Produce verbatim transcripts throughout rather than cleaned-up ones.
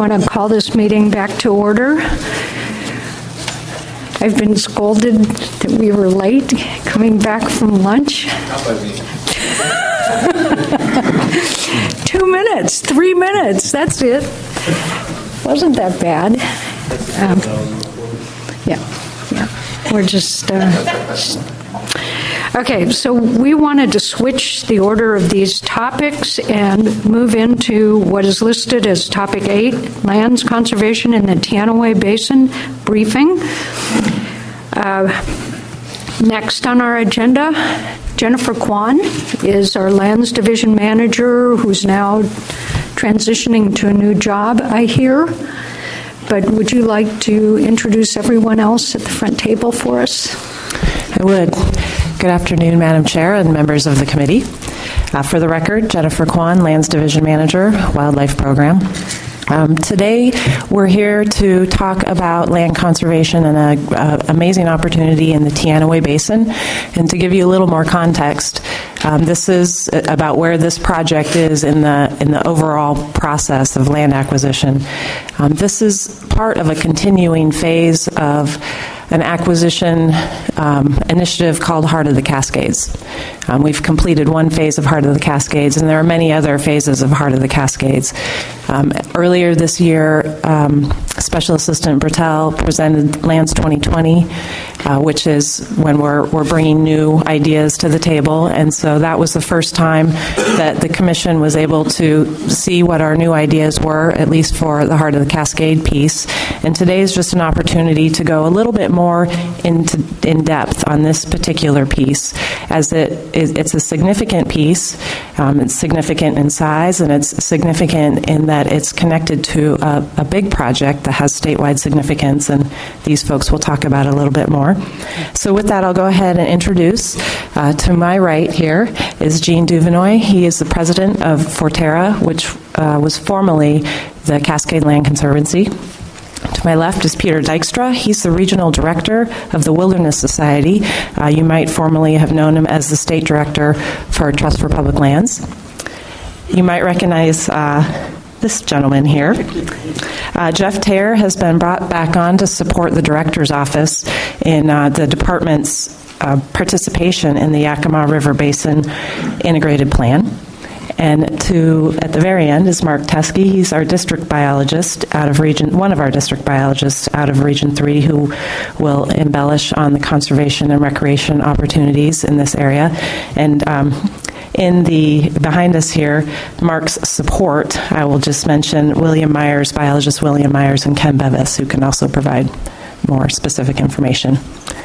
want to call this meeting back to order. I've been scolded that we were late coming back from lunch. Two minutes, three minutes, that's it. Wasn't that bad. Um, yeah, yeah. We're just... Uh, Okay, so we wanted to switch the order of these topics and move into what is listed as Topic eight, Lands Conservation in the Teanaway Basin Briefing. Uh, next on our agenda, Jennifer Kwan is our Lands Division Manager, who's now transitioning to a new job, I hear. But would you like to introduce everyone else at the front table for us? I would. Good afternoon, Madam Chair and members of the committee. Uh, for the record, Jennifer Kwan, Lands Division Manager, Wildlife Program. Um, today, we're here to talk about land conservation and an uh, amazing opportunity in the Teanaway Basin. And to give you a little more context, um, this is about where this project is in the in the overall process of land acquisition. Um, this is part of a continuing phase of an acquisition um, initiative called Heart of the Cascades. Um, we've completed one phase of Heart of the Cascades, and there are many other phases of Heart of the Cascades. Um, earlier this year, um, Special Assistant Bertel presented Lands twenty twenty, uh, which is when we're, we're bringing new ideas to the table, and so that was the first time that the Commission was able to see what our new ideas were, at least for the Heart of the Cascade piece. And today is just an opportunity to go a little bit more into in depth on this particular piece, as it is, it's a significant piece. Um, it's significant in size, and it's significant in that it's connected to a, a big project that has statewide significance, and these folks will talk about it a little bit more. So with that, I'll go ahead and introduce. Uh, to my right here is Gene Duvenoy. He is the president of Forterra, which uh, was formerly the Cascade Land Conservancy. To my left is Peter Dykstra. He's the regional director of the Wilderness Society. Uh, you might formerly have known him as the state director for Trust for Public Lands. You might recognize uh, this gentleman here. Uh, Jeff Taylor has been brought back on to support the director's office in uh, the department's uh, participation in the Yakima River Basin Integrated Plan. And to at the very end is Mark Teskey. He's our district biologist out of region, one of our district biologists out of Region three, who will embellish on the conservation and recreation opportunities in this area. And um, in the behind us here, Mark's support, I will just mention William Myers, biologist William Myers, and Ken Bevis, who can also provide more specific information.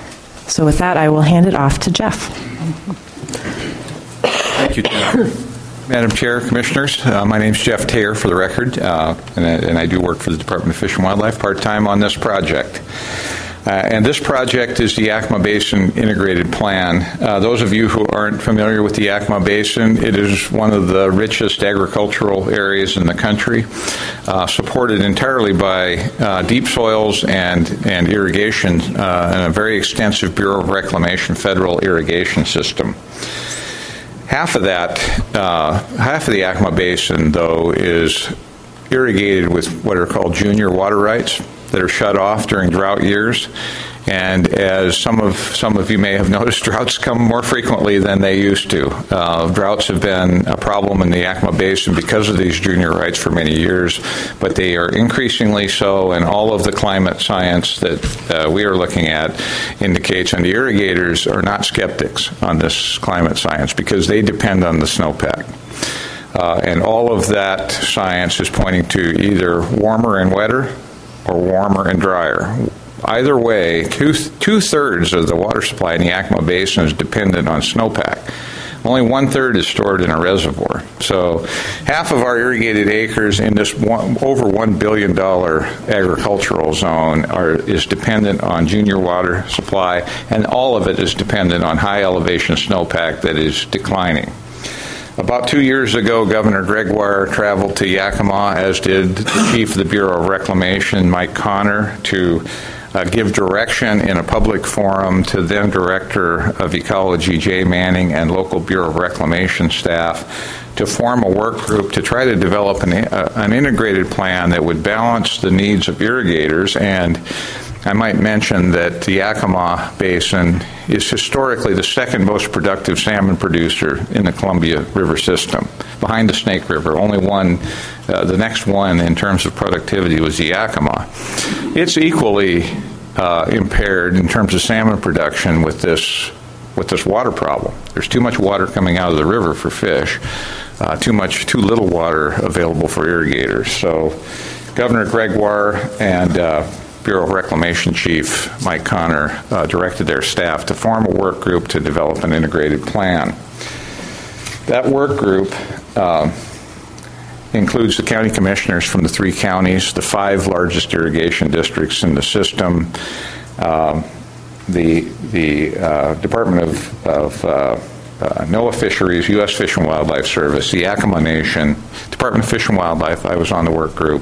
So with that, I will hand it off to Jeff. Thank you, Jennifer. Madam Chair, Commissioners, uh, my name is Jeff Taylor, for the record, uh, and, I, and I do work for the Department of Fish and Wildlife part-time on this project. Uh, and this project is the Yakima Basin Integrated Plan. Uh, those of you who aren't familiar with the Yakima Basin, it is one of the richest agricultural areas in the country, uh, supported entirely by uh, deep soils and, and irrigation, uh, and a very extensive Bureau of Reclamation federal irrigation system. Half of that, uh, half of the Yakima Basin, though, is irrigated with what are called junior water rights that are shut off during drought years. And as some of some of you may have noticed, droughts come more frequently than they used to. Uh, droughts have been a problem in the Yakima Basin because of these junior rights for many years, but they are increasingly so, and all of the climate science that uh, we are looking at indicates, and the irrigators are not skeptics on this climate science because they depend on the snowpack. Uh, and all of that science is pointing to either warmer and wetter or warmer and drier. Either way, two, two-thirds of the water supply in the Yakima Basin is dependent on snowpack. Only one-third is stored in a reservoir. So half of our irrigated acres in this one, over one billion dollars agricultural zone are, is dependent on junior water supply, and all of it is dependent on high-elevation snowpack that is declining. About two years ago, Governor Gregoire traveled to Yakima, as did the Chief of the Bureau of Reclamation, Mike Connor, to uh, give direction in a public forum to then Director of Ecology Jay Manning and local Bureau of Reclamation staff to form a work group to try to develop an, uh, an integrated plan that would balance the needs of irrigators. And I might mention that the Yakima Basin is historically the second most productive salmon producer in the Columbia River system, behind the Snake River. Only one, uh, the next one in terms of productivity was the Yakima. It's equally uh, impaired in terms of salmon production with this with this water problem. There's too much water coming out of the river for fish, uh, too much, too little water available for irrigators. So Governor Gregoire and uh, Bureau of Reclamation Chief Mike Connor uh, directed their staff to form a work group to develop an integrated plan. That work group uh, includes the county commissioners from the three counties, the five largest irrigation districts in the system, uh, the the uh, Department of, of uh, uh, NOAA Fisheries, U S Fish and Wildlife Service, the Yakima Nation, Department of Fish and Wildlife. I was on the work group.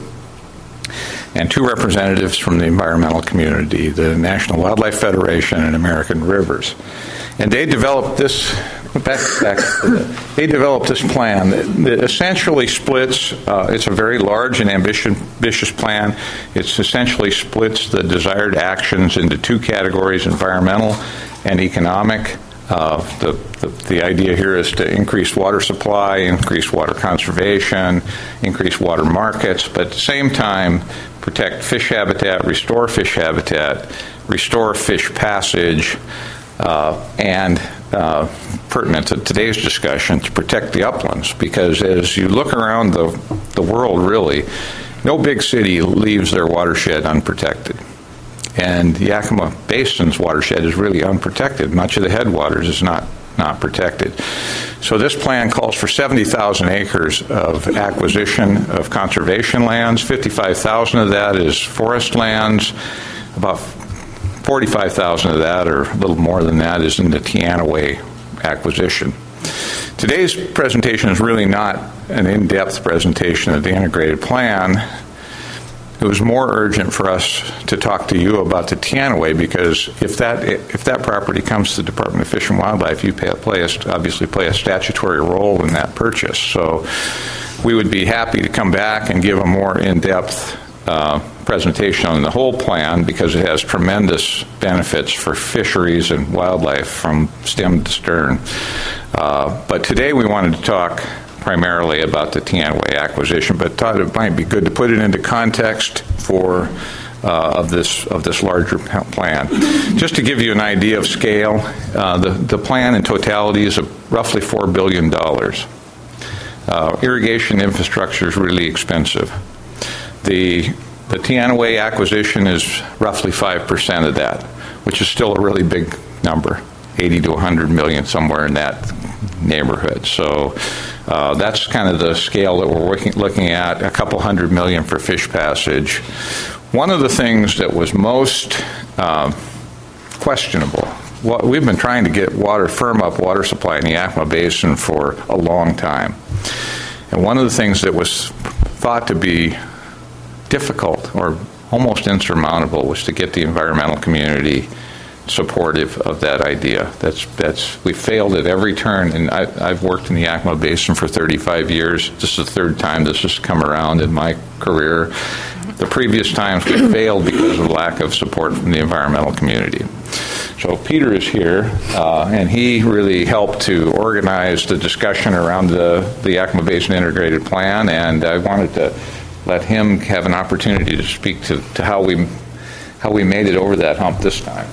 And two representatives from the environmental community, the National Wildlife Federation and American Rivers. And they developed this, back, back, they developed this plan that, that essentially splits, uh, it's a very large and ambitious, ambitious plan. It essentially splits the desired actions into two categories, environmental and economic. Uh, the, the, the idea here is to increase water supply, increase water conservation, increase water markets, but at the same time protect fish habitat, restore fish habitat, restore fish passage, uh, and uh, pertinent to today's discussion, to protect the uplands. Because as you look around the, the world, really, no big city leaves their watershed unprotected. And the Yakima Basin's watershed is really unprotected. Much of the headwaters is not, not protected. So this plan calls for seventy thousand acres of acquisition of conservation lands. fifty-five thousand of that is forest lands. About forty-five thousand of that, or a little more than that, is in the Teanaway acquisition. Today's presentation is really not an in-depth presentation of the integrated plan. It was more urgent for us to talk to you about the Teanaway, because if that if that property comes to the Department of Fish and Wildlife, you pay, play a, obviously play a statutory role in that purchase. So we would be happy to come back and give a more in-depth uh, presentation on the whole plan, because it has tremendous benefits for fisheries and wildlife from stem to stern. Uh, but today we wanted to talk primarily about the Teanaway acquisition, but thought it might be good to put it into context for uh, of this of this larger plan. Just to give you an idea of scale, uh, the the plan in totality is a roughly four billion dollars. Uh, irrigation infrastructure is really expensive. The the Teanaway acquisition is roughly five percent of that, which is still a really big number, eighty to one hundred million, somewhere in that neighborhood. So uh, that's kind of the scale that we're working, looking at, a couple hundred million for fish passage. One of the things that was most uh, questionable, what, we've been trying to get water, firm up water supply in the Yakima Basin for a long time. And one of the things that was thought to be difficult or almost insurmountable was to get the environmental community supportive of that idea. That's that's we failed at every turn, and I, I've worked in the Yakima Basin for thirty-five years. This is the third time this has come around in my career. The previous times we failed because of lack of support from the environmental community. So Peter is here, uh, and he really helped to organize the discussion around the, the Yakima Basin Integrated Plan, and I wanted to let him have an opportunity to speak to, to how we how we made it over that hump this time.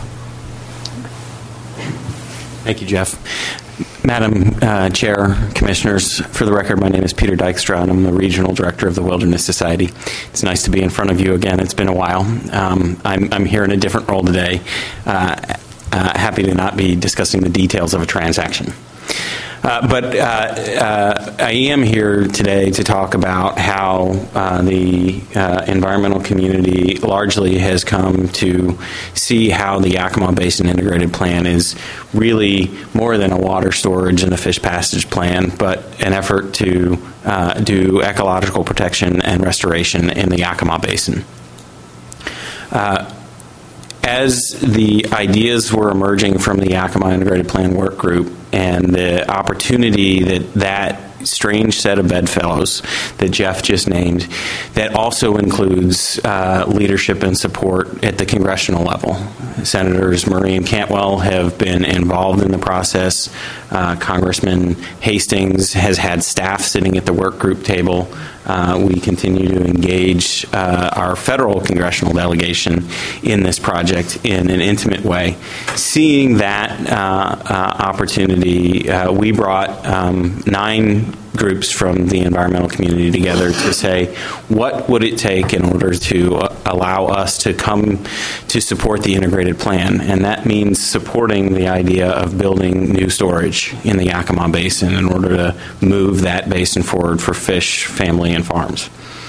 Thank you, Jeff. Madam uh, Chair, Commissioners, for the record, my name is Peter Dykstra, and I'm the Regional Director of the Wilderness Society. It's nice to be in front of you again. It's been a while. Um, I'm, I'm here in a different role today, uh, uh, happy to not be discussing the details of a transaction. Uh, but uh, uh, I am here today to talk about how uh, the uh, environmental community largely has come to see how the Yakima Basin Integrated Plan is really more than a water storage and a fish passage plan, but an effort to uh, do ecological protection and restoration in the Yakima Basin. Uh, as the ideas were emerging from the Yakima Integrated Plan Work Group and the opportunity that that strange set of bedfellows that Jeff just named, that also includes uh, leadership and support at the congressional level. Senators Murray and Cantwell have been involved in the process. Uh, Congressman Hastings has had staff sitting at the work group table. Uh, we continue to engage uh, our federal congressional delegation in this project in an intimate way. Seeing that uh, uh, opportunity, uh, we brought um, nine groups from the environmental community together to say, what would it take in order to uh, allow us to come to support the integrated plan? And that means supporting the idea of building new storage in the Yakima Basin in order to move that basin forward for fish, family, and farms.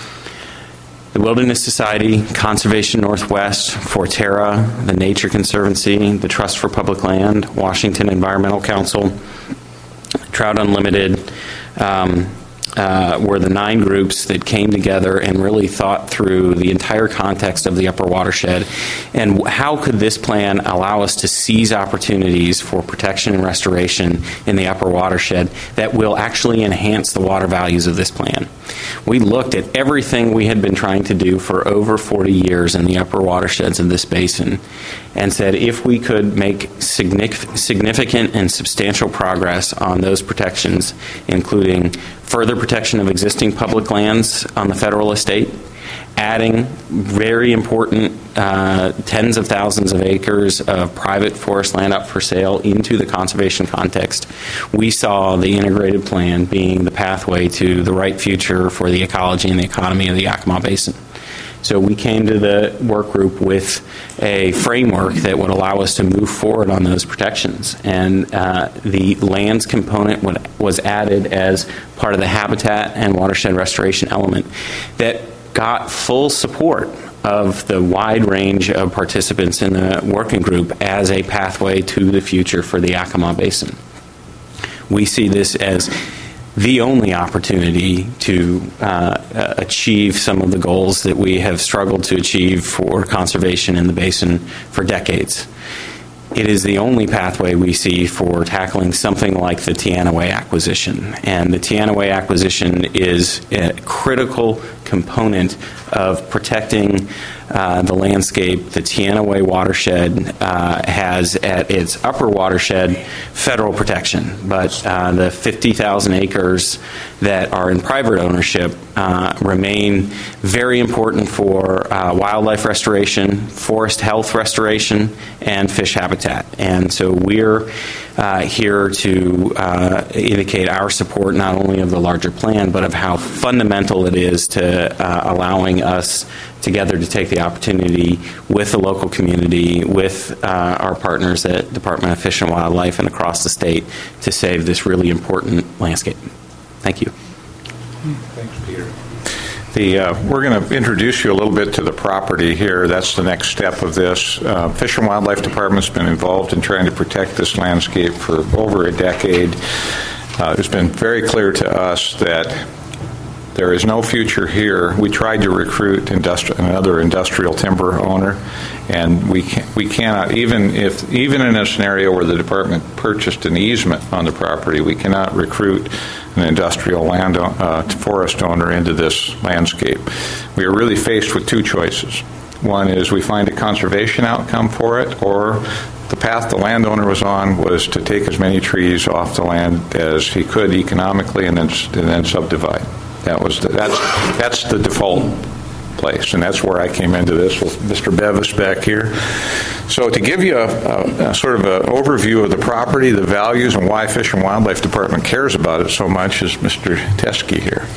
The Wilderness Society, Conservation Northwest, Forterra, the Nature Conservancy, the Trust for Public Land, Washington Environmental Council, Trout Unlimited, um, uh, were the nine groups that came together and really thought through the entire context of the upper watershed and how could this plan allow us to seize opportunities for protection and restoration in the upper watershed that will actually enhance the water values of this plan. We looked at everything we had been trying to do for over forty years in the upper watersheds of this basin and said if we could make significant and substantial progress on those protections, including further protection of existing public lands on the federal estate, adding very important uh, tens of thousands of acres of private forest land up for sale into the conservation context, we saw the integrated plan being the pathway to the right future for the ecology and the economy of the Yakima Basin. So we came to the work group with a framework that would allow us to move forward on those protections. And uh, the lands component would, was added as part of the habitat and watershed restoration element that got full support of the wide range of participants in the working group as a pathway to the future for the Yakima Basin. We see this as the only opportunity to uh, achieve some of the goals that we have struggled to achieve for conservation in the basin for decades. It is the only pathway we see for tackling something like the Teanaway acquisition. And the Teanaway acquisition is a critical component of protecting uh, the landscape. The Teanaway watershed uh, has at its upper watershed federal protection, but uh, the fifty thousand acres that are in private ownership uh, remain very important for uh, wildlife restoration, forest health restoration, and fish habitat. And so we're uh, here to uh, indicate our support not only of the larger plan, but of how fundamental it is to uh, allowing us together to take the opportunity with the local community, with uh, our partners at Department of Fish and Wildlife and across the state to save this really important landscape. Thank you. Thanks, Peter. The, uh, we're going to introduce you a little bit to the property here. That's the next step of this. Uh, Fish and Wildlife Department's been involved in trying to protect this landscape for over a decade. Uh, it's been very clear to us that there is no future here. We tried to recruit industri- another industrial timber owner, and we can, we cannot, even if even in a scenario where the department purchased an easement on the property, we cannot recruit an industrial land uh, forest owner into this landscape. We are really faced with two choices. One is we find a conservation outcome for it, or the path the landowner was on was to take as many trees off the land as he could economically and then and then subdivide. That was the, that's that's the default place, and that's where I came into this with Mister Bevis back here. So to give you a, a, a sort of an overview of the property, the values, and why Fish and Wildlife Department cares about it so much is Mister Teske here.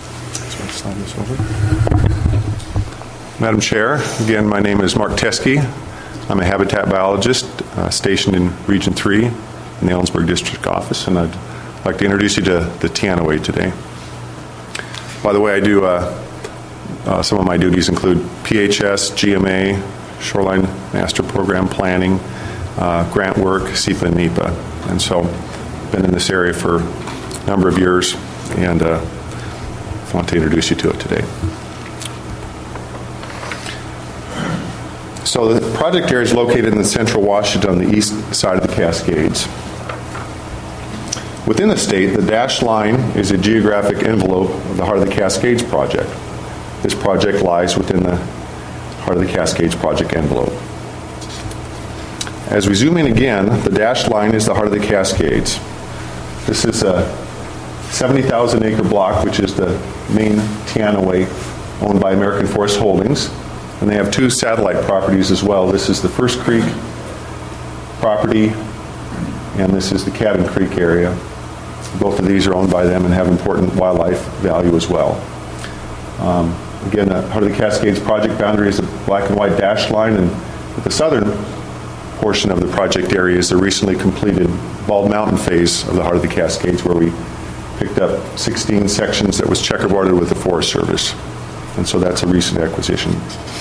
Madam Chair, again, my name is Mark Teske. I'm a habitat biologist uh, stationed in Region three in the Ellensburg District Office, and I'd like to introduce you to the Teanaway today. By the way, I do, uh, uh, some of my duties include P H S, G M A, Shoreline Master Program Planning, uh, grant work, SEPA and NEPA. And so I've been in this area for a number of years, and uh, I want to introduce you to it today. So the project area is located in the central Washington on the east side of the Cascades. Within the state, the dashed line is a geographic envelope of the Heart of the Cascades project. This project lies within the Heart of the Cascades project envelope. As we zoom in again, the dashed line is the Heart of the Cascades. This is a seventy thousand acre block, which is the main Teanaway, owned by American Forest Holdings. And they have two satellite properties as well. This is the First Creek property, and this is the Cabin Creek area. Both of these are owned by them and have important wildlife value as well. Um, again, the Heart of the Cascades project boundary is a black and white dashed line, and at the southern portion of the project area is the recently completed Bald Mountain phase of the Heart of the Cascades, where we picked up sixteen sections that was checkerboarded with the Forest Service. And so that's a recent acquisition.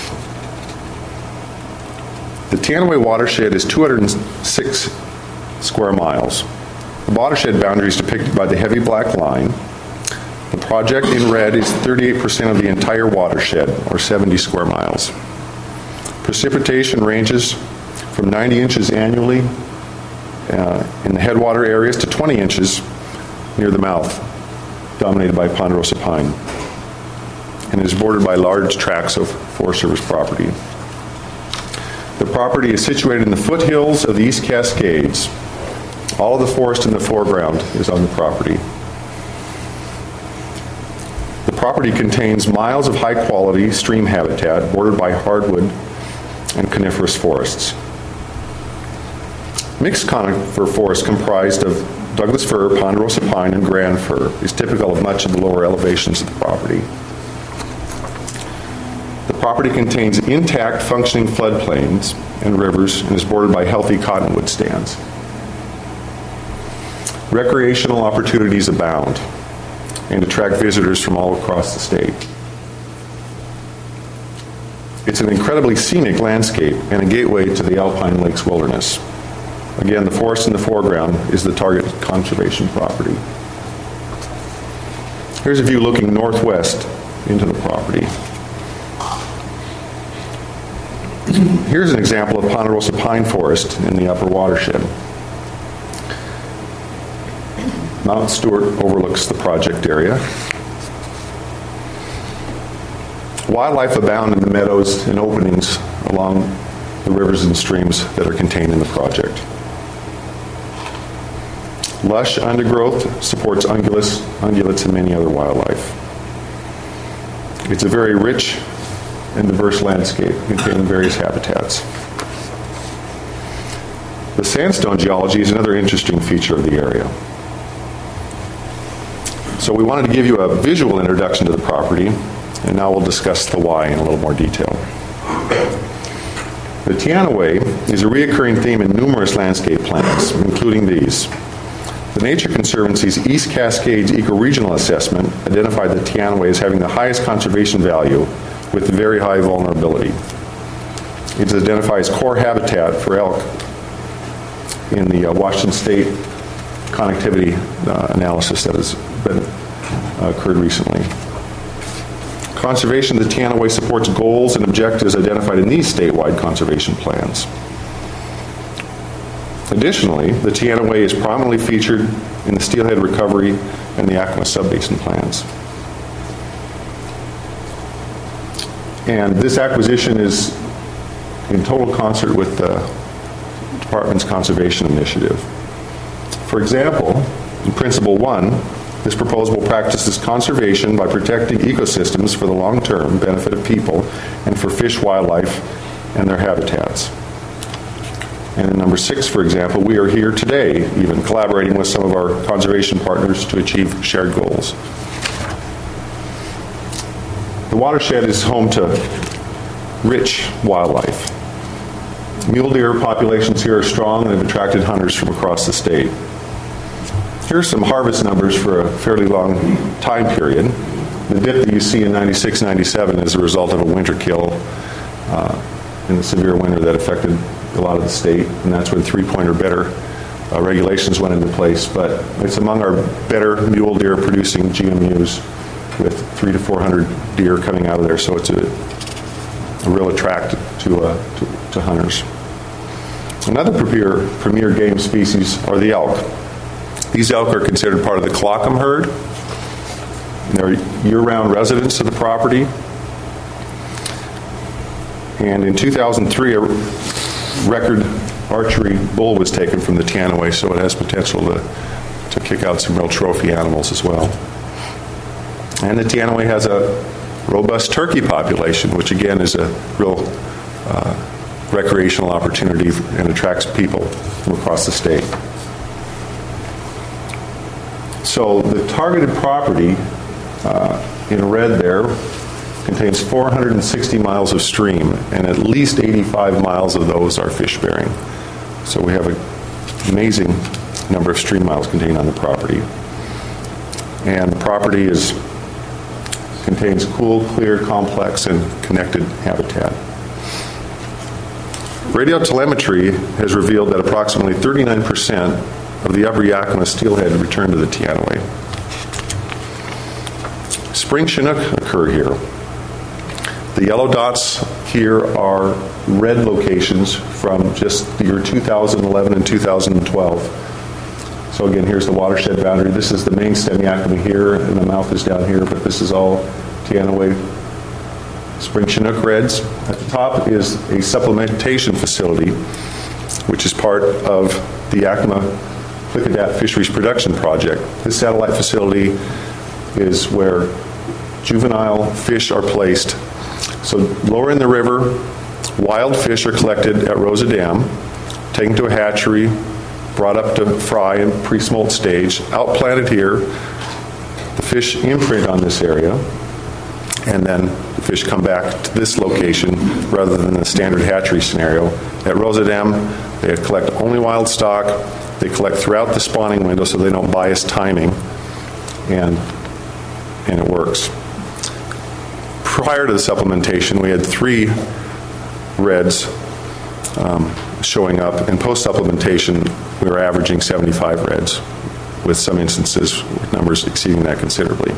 The Teanaway watershed is two hundred six square miles. The watershed boundary is depicted by the heavy black line. The project in red is thirty-eight percent of the entire watershed, or seventy square miles. Precipitation ranges from ninety inches annually uh, in the headwater areas to twenty inches near the mouth, dominated by ponderosa pine, and is bordered by large tracts of Forest Service property. The property is situated in the foothills of the East Cascades. All of the forest in the foreground is on the property. The property contains miles of high-quality stream habitat bordered by hardwood and coniferous forests. Mixed conifer forest comprised of Douglas fir, ponderosa pine, and grand fir is typical of much of the lower elevations of the property. The property contains intact functioning floodplains and rivers and is bordered by healthy cottonwood stands. Recreational opportunities abound and attract visitors from all across the state. It's an incredibly scenic landscape and a gateway to the Alpine Lakes Wilderness. Again, the forest in the foreground is the target conservation property. Here's a view looking northwest into the property. Here's an example of ponderosa pine forest in the upper watershed. Mount Stewart overlooks the project area. Wildlife abound in the meadows and openings along the rivers and streams that are contained in the project. Lush undergrowth supports ungulates, ungulates and many other wildlife. It's a very rich and diverse landscape containing various habitats. The sandstone geology is another interesting feature of the area. So we wanted to give you a visual introduction to the property, and now we'll discuss the why in a little more detail. The Teanaway is a reoccurring theme in numerous landscape plans, including these. The Nature Conservancy's East Cascades Ecoregional Assessment identified the Teanaway as having the highest conservation value with very high vulnerability. It identifies core habitat for elk in the uh, Washington State connectivity uh, analysis that has been uh, occurred recently. Conservation of the Teanaway supports goals and objectives identified in these statewide conservation plans. Additionally, the Teanaway is prominently featured in the Steelhead Recovery and the Yakima Subbasin plans. And this acquisition is in total concert with the Department's conservation initiative. For example, in Principle one, this proposal practices conservation by protecting ecosystems for the long-term benefit of people and for fish, wildlife, and their habitats. And in number six, for example, we are here today, even collaborating with some of our conservation partners to achieve shared goals. The watershed is home to rich wildlife. Mule deer populations here are strong and have attracted hunters from across the state. Here are some harvest numbers for a fairly long time period. The dip that you see in ninety-six ninety-seven is a result of a winter kill uh, in the severe winter that affected a lot of the state, and that's when three-point or better uh, regulations went into place. But it's among our better mule deer producing G M Us with three to four hundred deer coming out of there, so it's a a real attract to, uh, to, to hunters. Another premier, premier game species are the elk. These elk are considered part of the Colockum herd. They're year-round residents of the property. And in two thousand three, a record archery bull was taken from the Teanaway, so it has potential to, to kick out some real trophy animals as well. And the Teanaway has a robust turkey population, which again is a real uh, recreational opportunity and attracts people from across the state. So the targeted property uh, in red there contains four hundred sixty miles of stream, and at least eighty-five miles of those are fish-bearing. So we have an amazing number of stream miles contained on the property. And the property is contains cool, clear, complex, and connected habitat. Radio telemetry has revealed that approximately thirty-nine percent of the upper Yakima steelhead return to the Teanaway. Spring Chinook occur here. The yellow dots here are red locations from just the year two thousand eleven and two thousand twelve. So again, here's the watershed boundary. This is the main stem Yakima here, and the mouth is down here, but this is all Teanaway Spring Chinook reds. At the top is a supplementation facility, which is part of the Yakima Klickitat Fisheries Production Project. This satellite facility is where juvenile fish are placed. So lower in the river, wild fish are collected at Rosa Dam, taken to a hatchery, brought up to fry in pre-smolt stage, outplanted here. The fish imprint on this area, and then the fish come back to this location rather than the standard hatchery scenario. At Rosa Dam, they collect only wild stock. They collect throughout the spawning window so they don't bias timing, and, and it works. Prior to the supplementation, we had three reds um, showing up, and post-supplementation, we were averaging seventy-five reds, with some instances with numbers exceeding that considerably.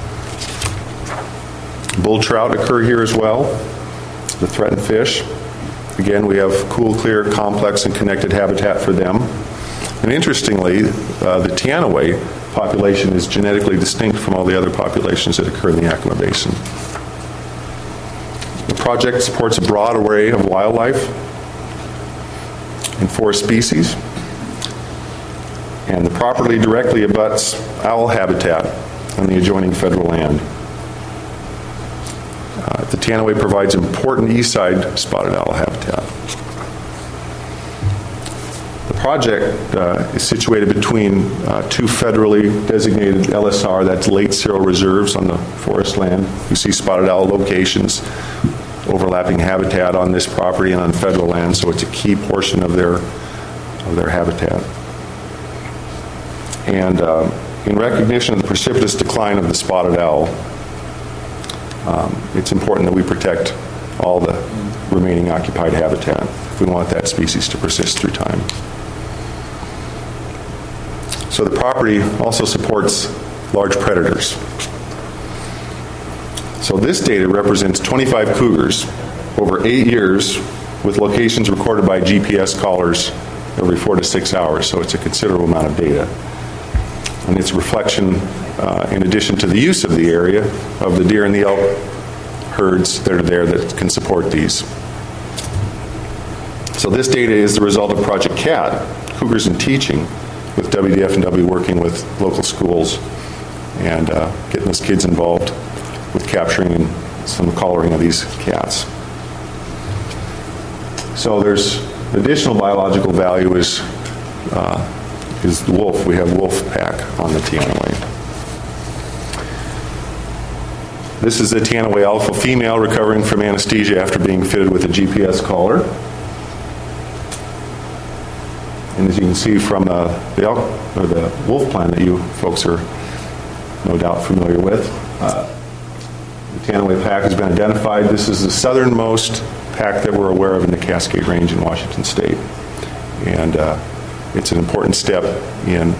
Bull trout occur here as well, the threatened fish. Again, we have cool, clear, complex, and connected habitat for them. And interestingly, uh, the Teanaway population is genetically distinct from all the other populations that occur in the Yakima Basin. The project supports a broad array of wildlife and forest species, and the property directly abuts owl habitat on the adjoining federal land. Uh, the Teanaway provides important east side spotted owl habitat. The project uh, is situated between uh, two federally designated L S R, that's late Searle reserves on the forest land. You see spotted owl locations, overlapping habitat on this property and on federal land, so it's a key portion of their, of their habitat. And uh, in recognition of the precipitous decline of the spotted owl, um, it's important that we protect all the remaining occupied habitat if we want that species to persist through time. So the property also supports large predators. So this data represents twenty-five cougars over eight years with locations recorded by G P S collars every four to six hours. So it's a considerable amount of data. And it's a reflection, uh, in addition to the use of the area, of the deer and the elk herds that are there that can support these. So this data is the result of Project CAT, Cougars in Teaching, with W D F and W working with local schools and uh, getting those kids involved with capturing and some collaring of these cats. So there's additional biological value is, uh, is the wolf. We have wolf pack on the Teanaway. This is the Teanaway alpha female recovering from anesthesia after being fitted with a G P S collar. And as you can see from the, the, elk, or the wolf plan that you folks are no doubt familiar with, uh, the Teanaway pack has been identified. This is the southernmost pack that we're aware of in the Cascade Range in Washington State. And uh, it's an important step in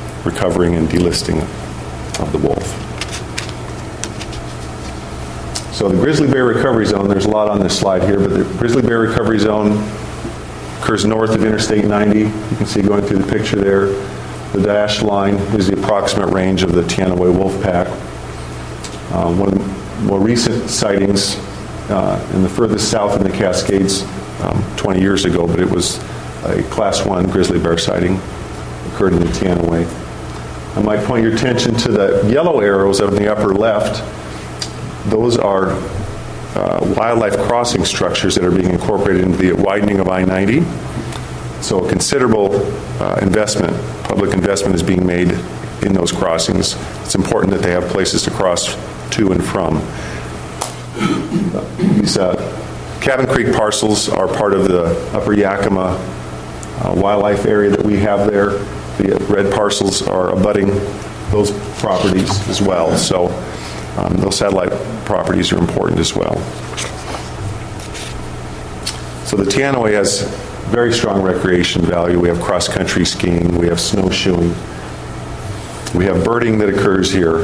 recovering and delisting of the wolf. So the Grizzly Bear Recovery Zone, there's a lot on this slide here, but the Grizzly Bear Recovery Zone occurs north of Interstate ninety. You can see going through the picture there. The dashed line is the approximate range of the Teanaway wolf pack. Uh, one of the more recent sightings uh, in the furthest south in the Cascades um, twenty years ago, but it was a class one grizzly bear sighting, occurred in the Teanaway. I might point your attention to the yellow arrows up in the upper left. Those are uh, wildlife crossing structures that are being incorporated into the widening of I ninety. So a considerable uh, investment, public investment is being made in those crossings. It's important that they have places to cross to and from. These uh, Cabin Creek parcels are part of the Upper Yakima uh, wildlife area that we have there. The red parcels are abutting those properties as well. So um, those satellite properties are important as well. So the Teanaway has very strong recreation value. We have cross-country skiing. We have snowshoeing. We have birding that occurs here.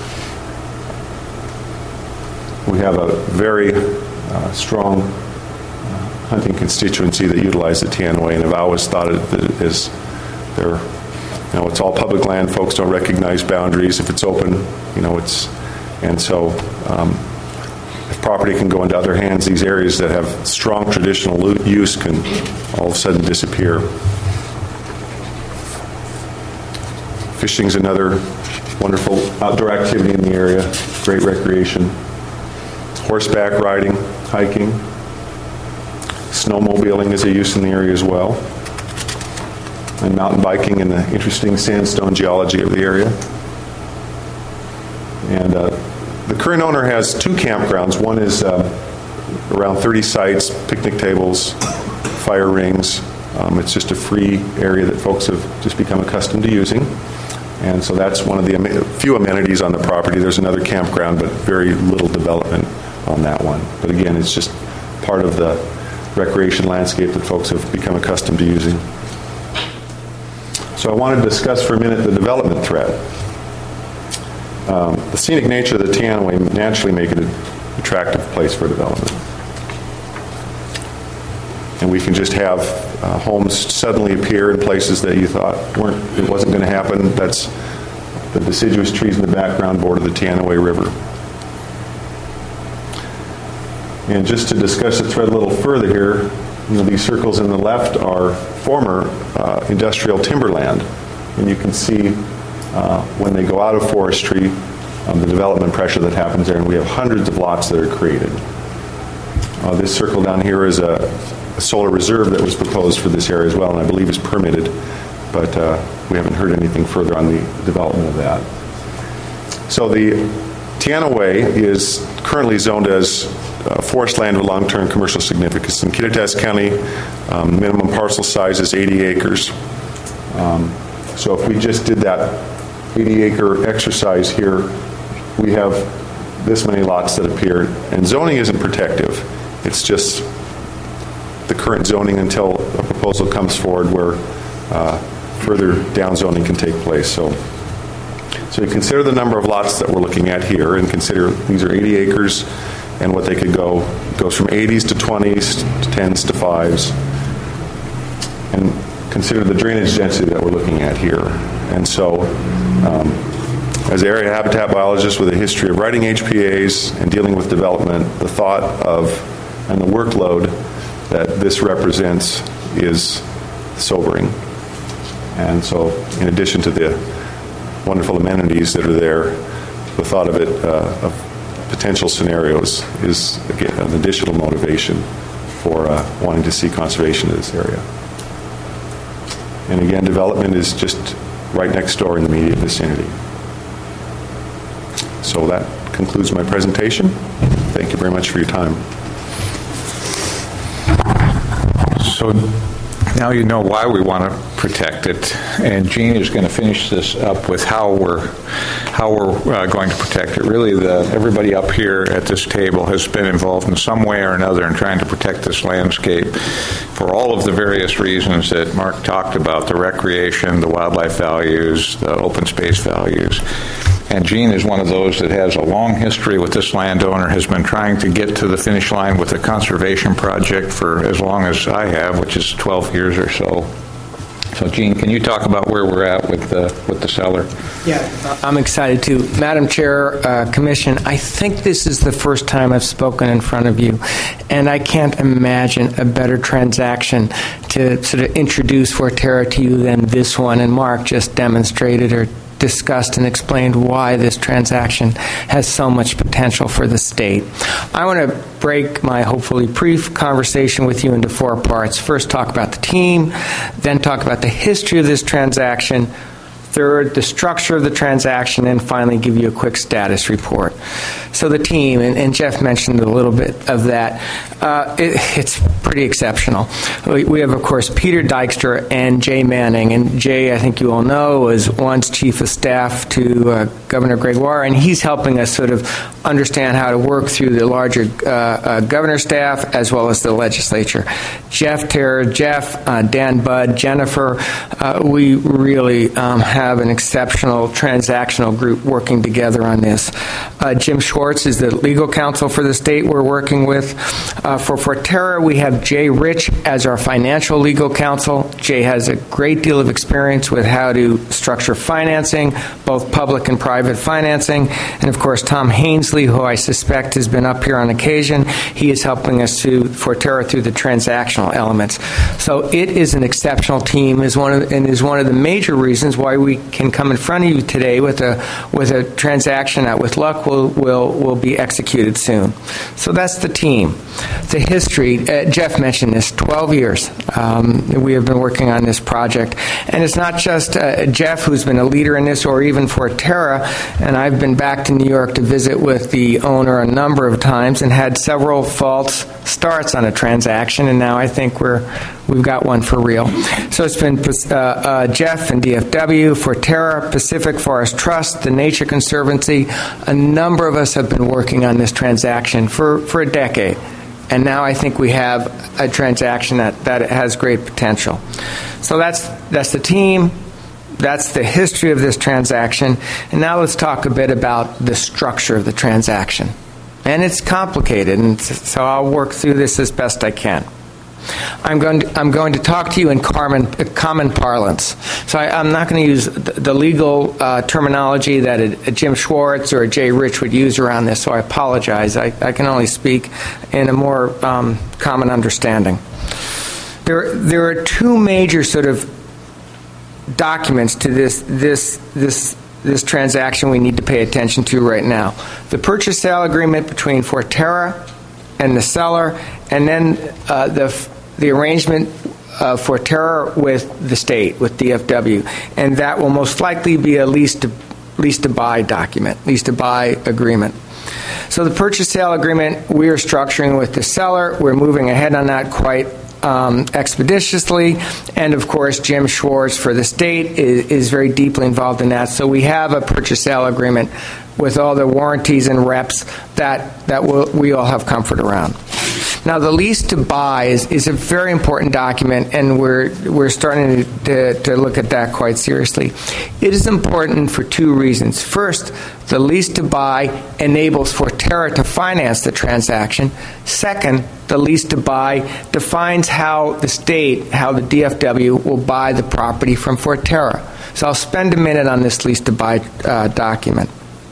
We have a very uh, strong uh, hunting constituency that utilize the Teanaway, and I've always thought it, that it is there. You know, it's all public land. Folks don't recognize boundaries. If it's open, you know, it's, and so um, if property can go into other hands, these areas that have strong traditional use can all of a sudden disappear. Fishing's another wonderful outdoor activity in the area, great recreation. Horseback riding, hiking, snowmobiling is a use in the area as well, and mountain biking in the interesting sandstone geology of the area. And uh, the current owner has two campgrounds. One is uh, around thirty sites, picnic tables, fire rings. Um, it's just a free area that folks have just become accustomed to using. And so that's one of the am- few amenities on the property. There's another campground, but very little development on that one. But again, it's just part of the recreation landscape that folks have become accustomed to using. So I want to discuss for a minute the development threat. Um, the scenic nature of the Teanaway naturally make it an attractive place for development. And we can just have uh, homes suddenly appear in places that you thought weren't, it wasn't going to happen. That's the deciduous trees in the background border the Teanaway River. And just to discuss the thread a little further here, you know, these circles in the left are former uh, industrial timberland. And you can see uh, when they go out of forestry, um, the development pressure that happens there, and we have hundreds of lots that are created. Uh, this circle down here is a, a solar reserve that was proposed for this area as well, and I believe is permitted, but uh, we haven't heard anything further on the development of that. So the Teanaway is currently zoned as uh, forest land with long-term commercial significance. In Kittitas County, um, minimum parcel size is eighty acres. Um, so if we just did that eighty acre exercise here, we have this many lots that appear. And zoning isn't protective. It's just the current zoning until a proposal comes forward where uh, further down zoning can take place. So, so you consider the number of lots that we're looking at here, and consider these are eighty acres, and what they could go it goes from eighties to twenties to tens to fives, and consider the drainage density that we're looking at here. And so, um, as an area habitat biologist with a history of writing H P As and dealing with development, the thought of and the workload that this represents is sobering. And so, in addition to the wonderful amenities that are there, the thought of it, uh, of potential scenarios, is again an additional motivation for uh, wanting to see conservation of this area. And again, development is just right next door in the immediate vicinity. So that concludes my presentation. Thank you very much for your time. So now you know why we want to protect it, and Jean is going to finish this up with how we're how we're uh, going to protect it. Really, the, everybody up here at this table has been involved in some way or another in trying to protect this landscape for all of the various reasons that Mark talked about, the recreation, the wildlife values, the open space values. And Gene is one of those that has a long history with this landowner, has been trying to get to the finish line with a conservation project for as long as I have, which is twelve years or so. So, Gene, can you talk about where we're at with the, with the seller? Yeah, I'm excited to. Madam Chair, uh, Commission, I think this is the first time I've spoken in front of you, and I can't imagine a better transaction to sort of introduce Forterra to you than this one, and Mark just demonstrated or discussed and explained why this transaction has so much potential for the state. I want to break my hopefully brief conversation with you into four parts. First, talk about the team, then talk about the history of this transaction, third, the structure of the transaction, and finally give you a quick status report. So the team, and, and Jeff mentioned a little bit of that, uh, it, it's pretty exceptional. We, we have, of course, Peter Dykstra and Jay Manning, and Jay, I think you all know, was once chief of staff to uh, Governor Gregoire, and he's helping us sort of understand how to work through the larger uh, uh, governor staff as well as the legislature. Jeff Terr, Jeff, uh, Dan Budd, Jennifer, uh, we really um, have an exceptional transactional group working together on this. Uh, Jim Schwartz is the legal counsel for the state we're working with. Uh, for Forterra, we have Jay Rich as our financial legal counsel. Jay has a great deal of experience with how to structure financing, both public and private financing. And of course, Tom Hainsley, who I suspect has been up here on occasion, he is helping us to Forterra through the transactional elements. So it is an exceptional team, is one of, and is one of the major reasons why we can come in front of you today with a with a transaction that, with luck, will will will be executed soon. So that's the team. The history, uh, Jeff mentioned this, twelve years. Um, we have been working on this project. And it's not just uh, Jeff who's been a leader in this, or even Forterra, and I've been back to New York to visit with the owner a number of times and had several false starts on a transaction, and now I think we're, we've got one for real. So it's been uh, uh, Jeff and D F W, Forterra, Pacific Forest Trust, the Nature Conservancy. A number of us have been working on this transaction for, for a decade. And now I think we have a transaction that, that has great potential. So that's that's the team. That's the history of this transaction. And now let's talk a bit about the structure of the transaction. And it's complicated, and so I'll work through this as best I can. I'm going to, I'm going to talk to you in common, uh, common parlance. So I, I'm not going to use the, the legal uh, terminology that a, a Jim Schwartz or a Jay Rich would use around this, so I apologize. I, I can only speak in a more um, common understanding. There, there are two major sort of documents to this, this, this, this transaction we need to pay attention to right now. The purchase sale agreement between Forterra and the seller, and then uh, the the arrangement uh, Forterra with the state, with D F W, and that will most likely be a lease to lease to buy document, lease to buy agreement. So the purchase sale agreement we are structuring with the seller. We're moving ahead on that quite um, expeditiously, and of course Jim Schwartz for the state is, is very deeply involved in that. So we have a purchase sale agreement with all the warranties and reps that that we'll, we all have comfort around. Now, the lease to buy is, is a very important document, and we're we're starting to, to, to look at that quite seriously. It is important for two reasons. First, the lease to buy enables Forterra to finance the transaction. Second, the lease to buy defines how the state, how the D F W will buy the property from Forterra. So I'll spend a minute on this lease to buy uh, document.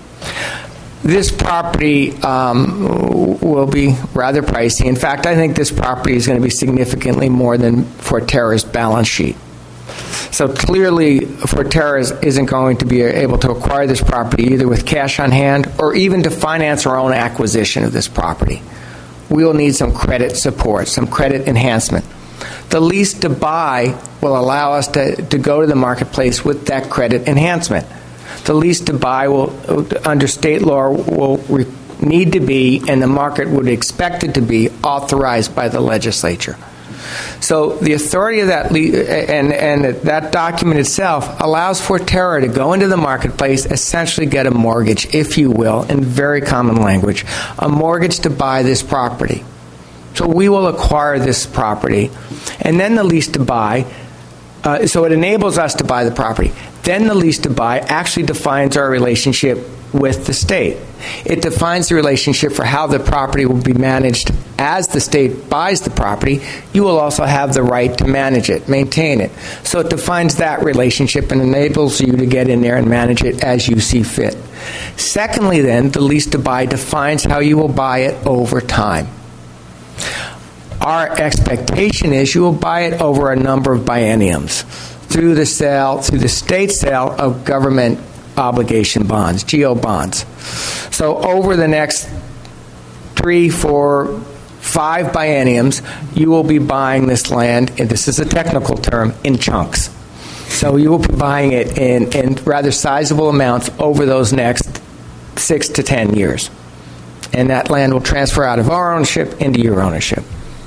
This property um, will be rather pricey. In fact, I think this property is going to be significantly more than Forterra's balance sheet. So clearly, Forterra isn't going to be able to acquire this property either with cash on hand or even to finance our own acquisition of this property. We will need some credit support, some credit enhancement. The lease to buy will allow us to, to go to the marketplace with that credit enhancement. The lease to buy will, under state law, will re- need to be, and the market would expect it to be, authorized by the legislature. So the authority of that le- and and that document itself allows Forterra to go into the marketplace, essentially get a mortgage, if you will, in very common language, a mortgage to buy this property. So we will acquire this property, and then the lease to buy. Uh, so it enables us to buy the property. Then the lease to buy actually defines our relationship with the state. It defines the relationship for how the property will be managed. As the state buys the property, you will also have the right to manage it, maintain it. So it defines that relationship and enables you to get in there and manage it as you see fit. Secondly, then, the lease to buy defines how you will buy it over time. Our expectation is you will buy it over a number of bienniums through the sale, through the state sale of government obligation bonds, G O bonds. So over the next three, four, five bienniums, you will be buying this land, and this is a technical term, in chunks. So you will be buying it in, in rather sizable amounts over those next six to ten years. And that land will transfer out of our ownership into your ownership.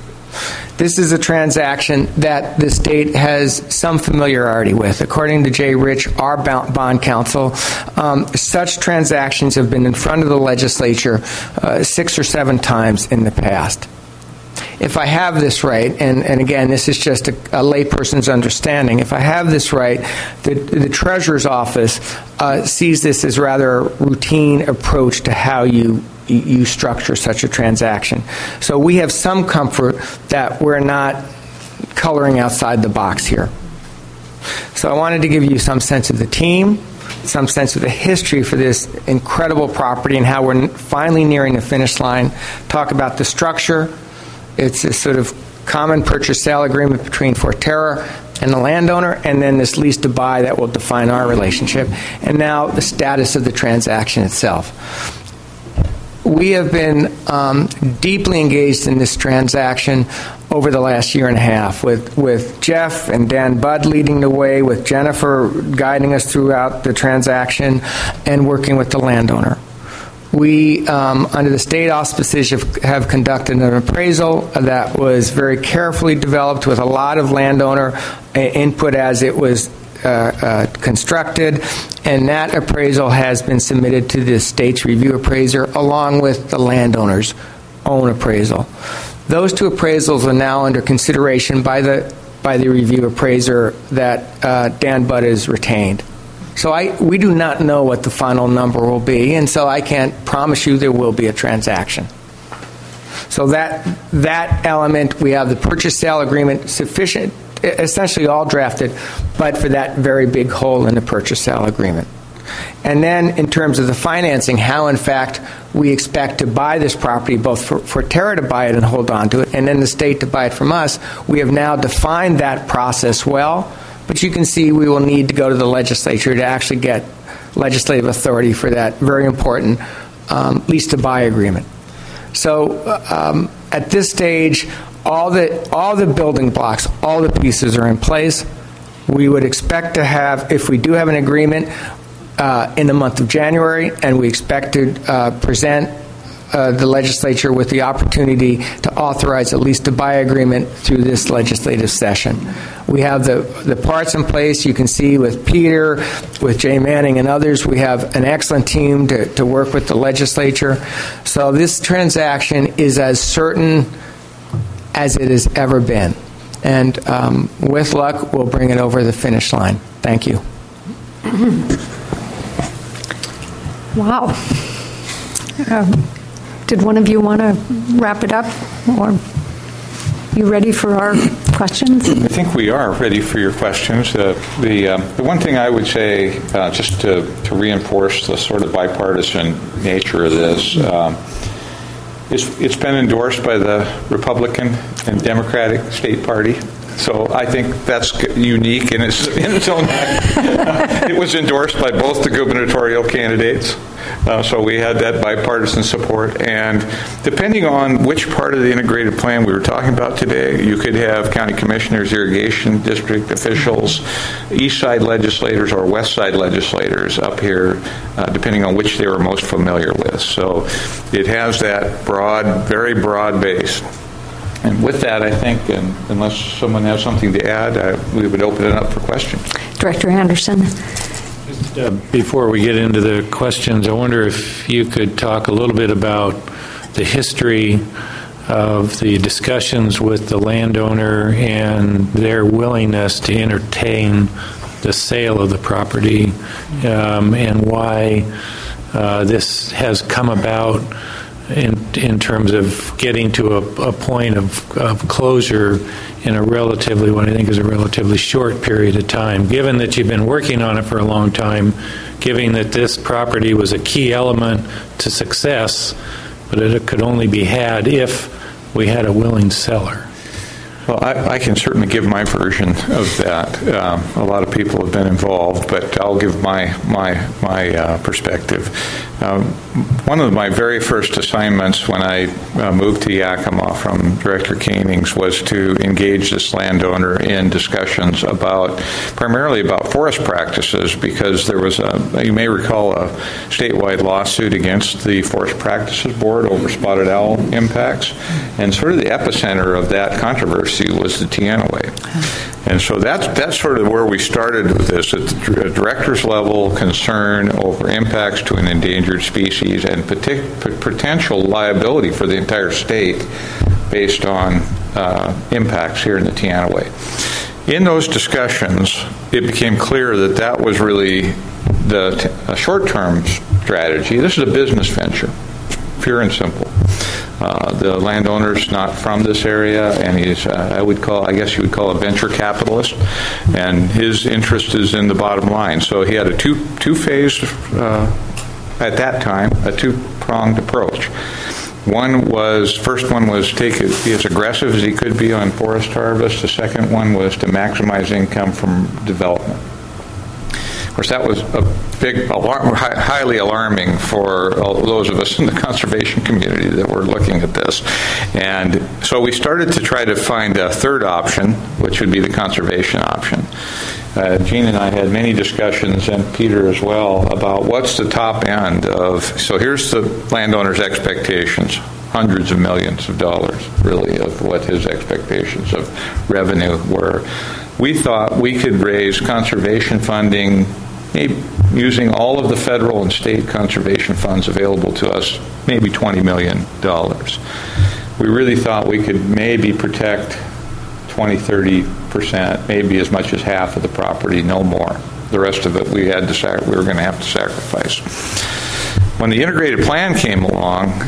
This is a transaction that the state has some familiarity with. According to Jay Rich, our bond counsel, um, such transactions have been in front of the legislature uh, six or seven times in the past. If I have this right, and, and again, this is just a, a layperson's understanding, if I have this right, the, the Treasurer's Office uh, sees this as rather a routine approach to how you you structure such a transaction. So we have some comfort that we're not coloring outside the box here. So I wanted to give you some sense of the team, some sense of the history for this incredible property and how we're finally nearing the finish line. Talk about the structure. It's a sort of common purchase sale agreement between Forterra and the landowner, and then this lease to buy that will define our relationship. And now the status of the transaction itself. We have been um, deeply engaged in this transaction over the last year and a half, with, with Jeff and Dan Budd leading the way, with Jennifer guiding us throughout the transaction, and working with the landowner. We, um, under the state auspices, have, have conducted an appraisal that was very carefully developed with a lot of landowner input as it was Uh, uh, constructed, and that appraisal has been submitted to the state's review appraiser along with the landowner's own appraisal. Those two appraisals are now under consideration by the by the review appraiser that uh, Dan Budd has retained. So I we do not know what the final number will be, and so I can't promise you there will be a transaction. So that that element, we have the purchase sale agreement sufficient, essentially all drafted, but for that very big hole in the purchase sale agreement. And then in terms of the financing, how in fact we expect to buy this property, both for, for Terra to buy it and hold on to it, and then the state to buy it from us, we have now defined that process well, but you can see we will need to go to the legislature to actually get legislative authority for that very important um, lease to buy agreement. So um, at this stage, all the all the building blocks, all the pieces are in place. We would expect to have, if we do have an agreement, uh, in the month of January, and we expect to uh, present uh, the legislature with the opportunity to authorize a lease to buy agreement through this legislative session. We have the, the parts in place. You can see with Peter, with Jay Manning and others, we have an excellent team to, to work with the legislature. So this transaction is as certain as it has ever been. And um, with luck, we'll bring it over the finish line. Thank you. Wow. Um, did one of you want to wrap it up? Or you ready for our questions? I think we are ready for your questions. Uh, the, um, the one thing I would say, uh, just to, to reinforce the sort of bipartisan nature of this, um, It's, it's been endorsed by the Republican and Democratic state party, so I think that's unique in its, in its own right. It was endorsed by both the gubernatorial candidates, uh, so we had that bipartisan support. And depending on which part of the integrated plan we were talking about today, you could have county commissioners, irrigation district officials, east side legislators, or west side legislators up here, uh, depending on which they were most familiar with. So it has that broad, very broad base. And with that, I think, and unless someone has something to add, I, we would open it up for questions. Director Anderson. Just, uh, before we get into the questions, I wonder if you could talk a little bit about the history of the discussions with the landowner and their willingness to entertain the sale of the property, um, and why uh, this has come about in in terms of getting to a, a point of, of closure in a relatively, what I think is a relatively short period of time. Given that you've been working on it for a long time, given that this property was a key element to success, but it could only be had if we had a willing seller. Well, I, I can certainly give my version of that. Um, a lot of people have been involved, but I'll give my my my uh, perspective. Um, one of my very first assignments when I uh, moved to Yakima from Director Koenig's was to engage this landowner in discussions about, primarily about forest practices, because there was a, you may recall, a statewide lawsuit against the Forest Practices Board over spotted owl impacts, and sort of the epicenter of that controversy was the Teanaway. And so that's that's sort of where we started with this, at the director's level, concern over impacts to an endangered species and partic- potential liability for the entire state based on uh, impacts here in the Teanaway. In those discussions, it became clear that that was really the t- a short-term strategy. This is a business venture, pure and simple. Uh, the landowner's not from this area, and he's, uh, I would call, I guess you would call a venture capitalist, and his interest is in the bottom line. So he had a two, two-phase, uh, at that time, a two-pronged approach. One was, first one was take it, be as aggressive as he could be on forest harvest. The second one was to maximize income from development. Of course, that was a big, alarm, highly alarming for those of us in the conservation community that were looking at this. And so we started to try to find a third option, which would be the conservation option. Uh, Gene and I had many discussions, and Peter as well, about what's the top end of, so here's the landowner's expectations, hundreds of millions of dollars, really, of what his expectations of revenue were. We thought we could raise conservation funding, maybe using all of the federal and state conservation funds available to us, maybe twenty million dollars. We really thought we could maybe protect twenty, thirty percent, maybe as much as half of the property, no more. The rest of it we had to sac- we were going to have to sacrifice. When the integrated plan came along,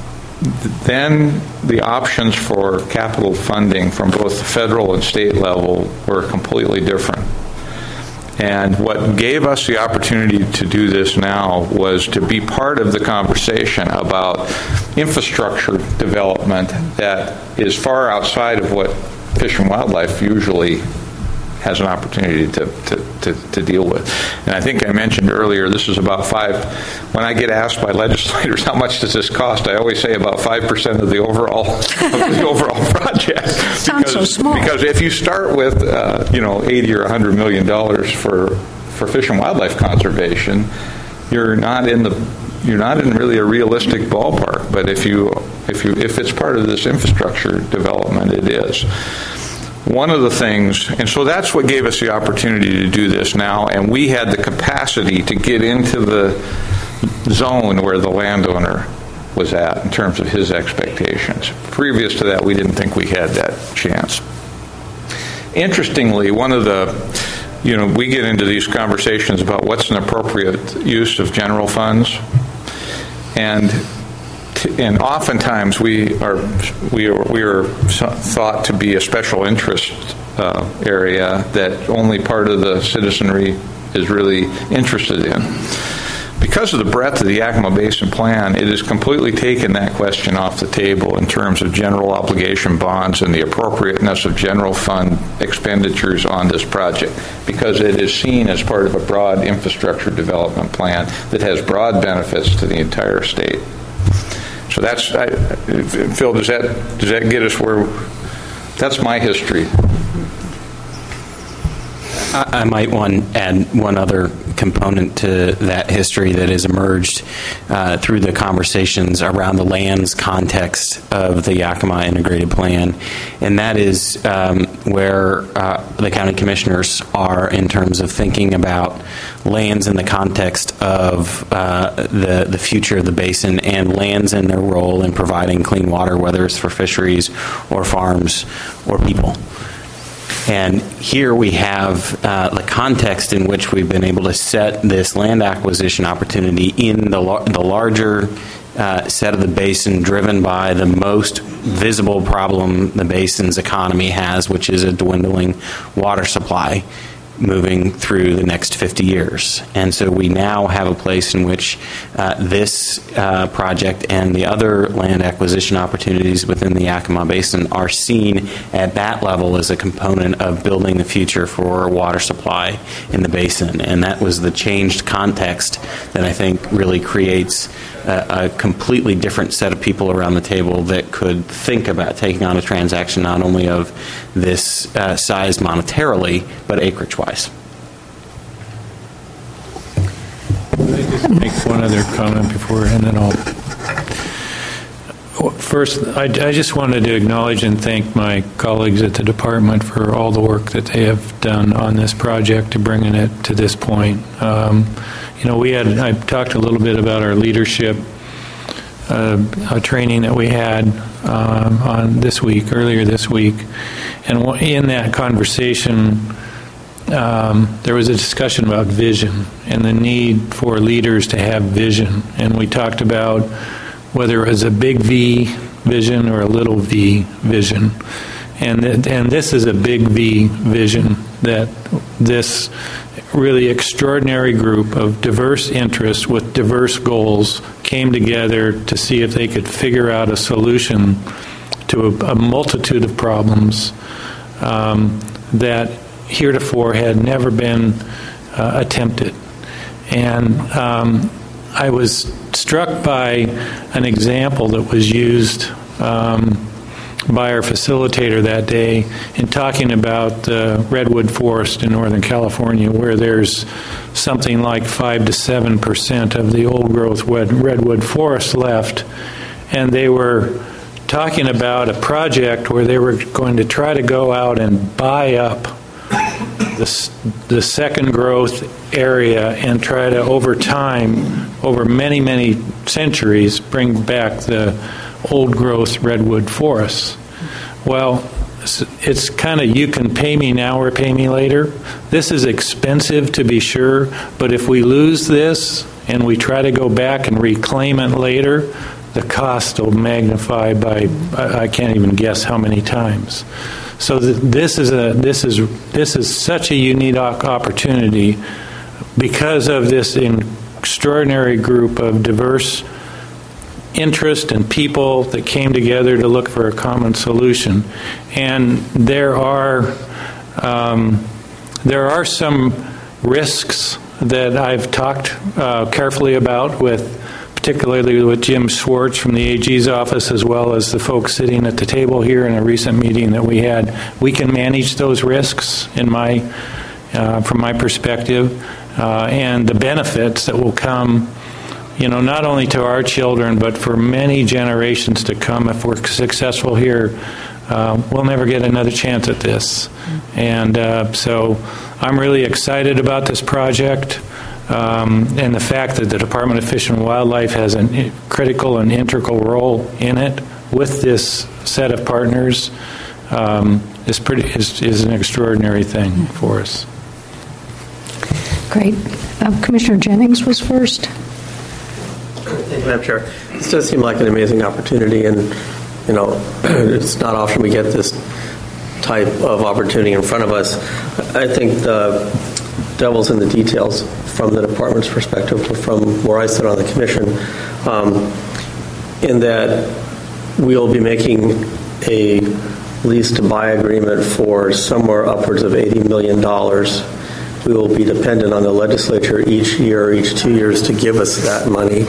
then the options for capital funding from both the federal and state level were completely different. And what gave us the opportunity to do this now was to be part of the conversation about infrastructure development that is far outside of what Fish and Wildlife usually has an opportunity to, to, to, to deal with. And I think I mentioned earlier, this is about five, when I get asked by legislators how much does this cost, I always say about five percent of the overall of the overall project. Sounds because, so small. Because if you start with, uh, you know, eighty or one hundred million dollars for, for fish and wildlife conservation, you're not in the you're not in really a realistic ballpark. But if you if you if it's part of this infrastructure development, it is. One of the things, and so that's what gave us the opportunity to do this now, and we had the capacity to get into the zone where the landowner was at in terms of his expectations. Previous to that, we didn't think we had that chance. Interestingly, one of the, you know, we get into these conversations about what's an appropriate use of general funds, and And oftentimes we are we are we are thought to be a special interest uh, area that only part of the citizenry is really interested in. Because of the breadth of the Yakima Basin Plan, it has completely taken that question off the table in terms of general obligation bonds and the appropriateness of general fund expenditures on this project, because it is seen as part of a broad infrastructure development plan that has broad benefits to the entire state. So that's, I, Phil, does that does that get us where, that's my history. I, I might want to add one other component to that history that has emerged uh, through the conversations around the lands context of the Yakima Integrated Plan, and that is um, where uh, the county commissioners are in terms of thinking about lands in the context of uh, the, the future of the basin, and lands in their role in providing clean water, whether it's for fisheries or farms or people. And here we have uh, the context in which we've been able to set this land acquisition opportunity in the, lar- the larger uh, set of the basin, driven by the most visible problem the basin's economy has, which is a dwindling water supply moving through the next fifty years. And so we now have a place in which uh, this uh, project and the other land acquisition opportunities within the Yakima Basin are seen at that level as a component of building the future for water supply in the basin. And that was the changed context that I think really creates a, a completely different set of people around the table that could think about taking on a transaction not only of this uh, size monetarily, but acreage-wise. Can I just make one other comment before, and then I'll... First, I, I just wanted to acknowledge and thank my colleagues at the department for all the work that they have done on this project to bringing it to this point. Um, you know, we had, I talked a little bit about our leadership uh, a training that we had um, on this week, earlier this week, and in that conversation, Um, there was a discussion about vision and the need for leaders to have vision. And we talked about whether it was a big V vision or a little v vision. And, th- and this is a big V vision, that this really extraordinary group of diverse interests with diverse goals came together to see if they could figure out a solution to a, a multitude of problems um, that heretofore had never been uh, attempted. And um, I was struck by an example that was used um, by our facilitator that day in talking about the redwood forest in Northern California, where there's something like five to seven percent of the old growth redwood forest left. And they were talking about a project where they were going to try to go out and buy up The, the second growth area and try to, over time, over many, many centuries, bring back the old growth redwood forests. Well, it's, it's kind of you can pay me now or pay me later. This is expensive, to be sure, but if we lose this and we try to go back and reclaim it later, the cost will magnify by, I can't even guess how many times. So this is a this is this is such a unique opportunity because of this extraordinary group of diverse interest and people that came together to look for a common solution. And there are um, there are some risks that I've talked uh, carefully about with. Particularly with Jim Schwartz from the A G's office, as well as the folks sitting at the table here in a recent meeting that we had. We can manage those risks, in my, uh, from my perspective, uh, and the benefits that will come, you know, not only to our children, but for many generations to come. If we're successful here, uh, we'll never get another chance at this. And uh, so I'm really excited about this project. Um, and the fact that the Department of Fish and Wildlife has a critical and integral role in it with this set of partners um, is pretty is, is an extraordinary thing for us. Great. Uh, Commissioner Jennings was first. Thank you, Madam Chair. This does seem like an amazing opportunity, and you know, it's not often we get this type of opportunity in front of us. I think the devil's in the details from the department's perspective, from where I sit on the commission, um, in that we'll be making a lease to buy agreement for somewhere upwards of eighty million dollars. We will be dependent on the legislature each year, each two years, to give us that money.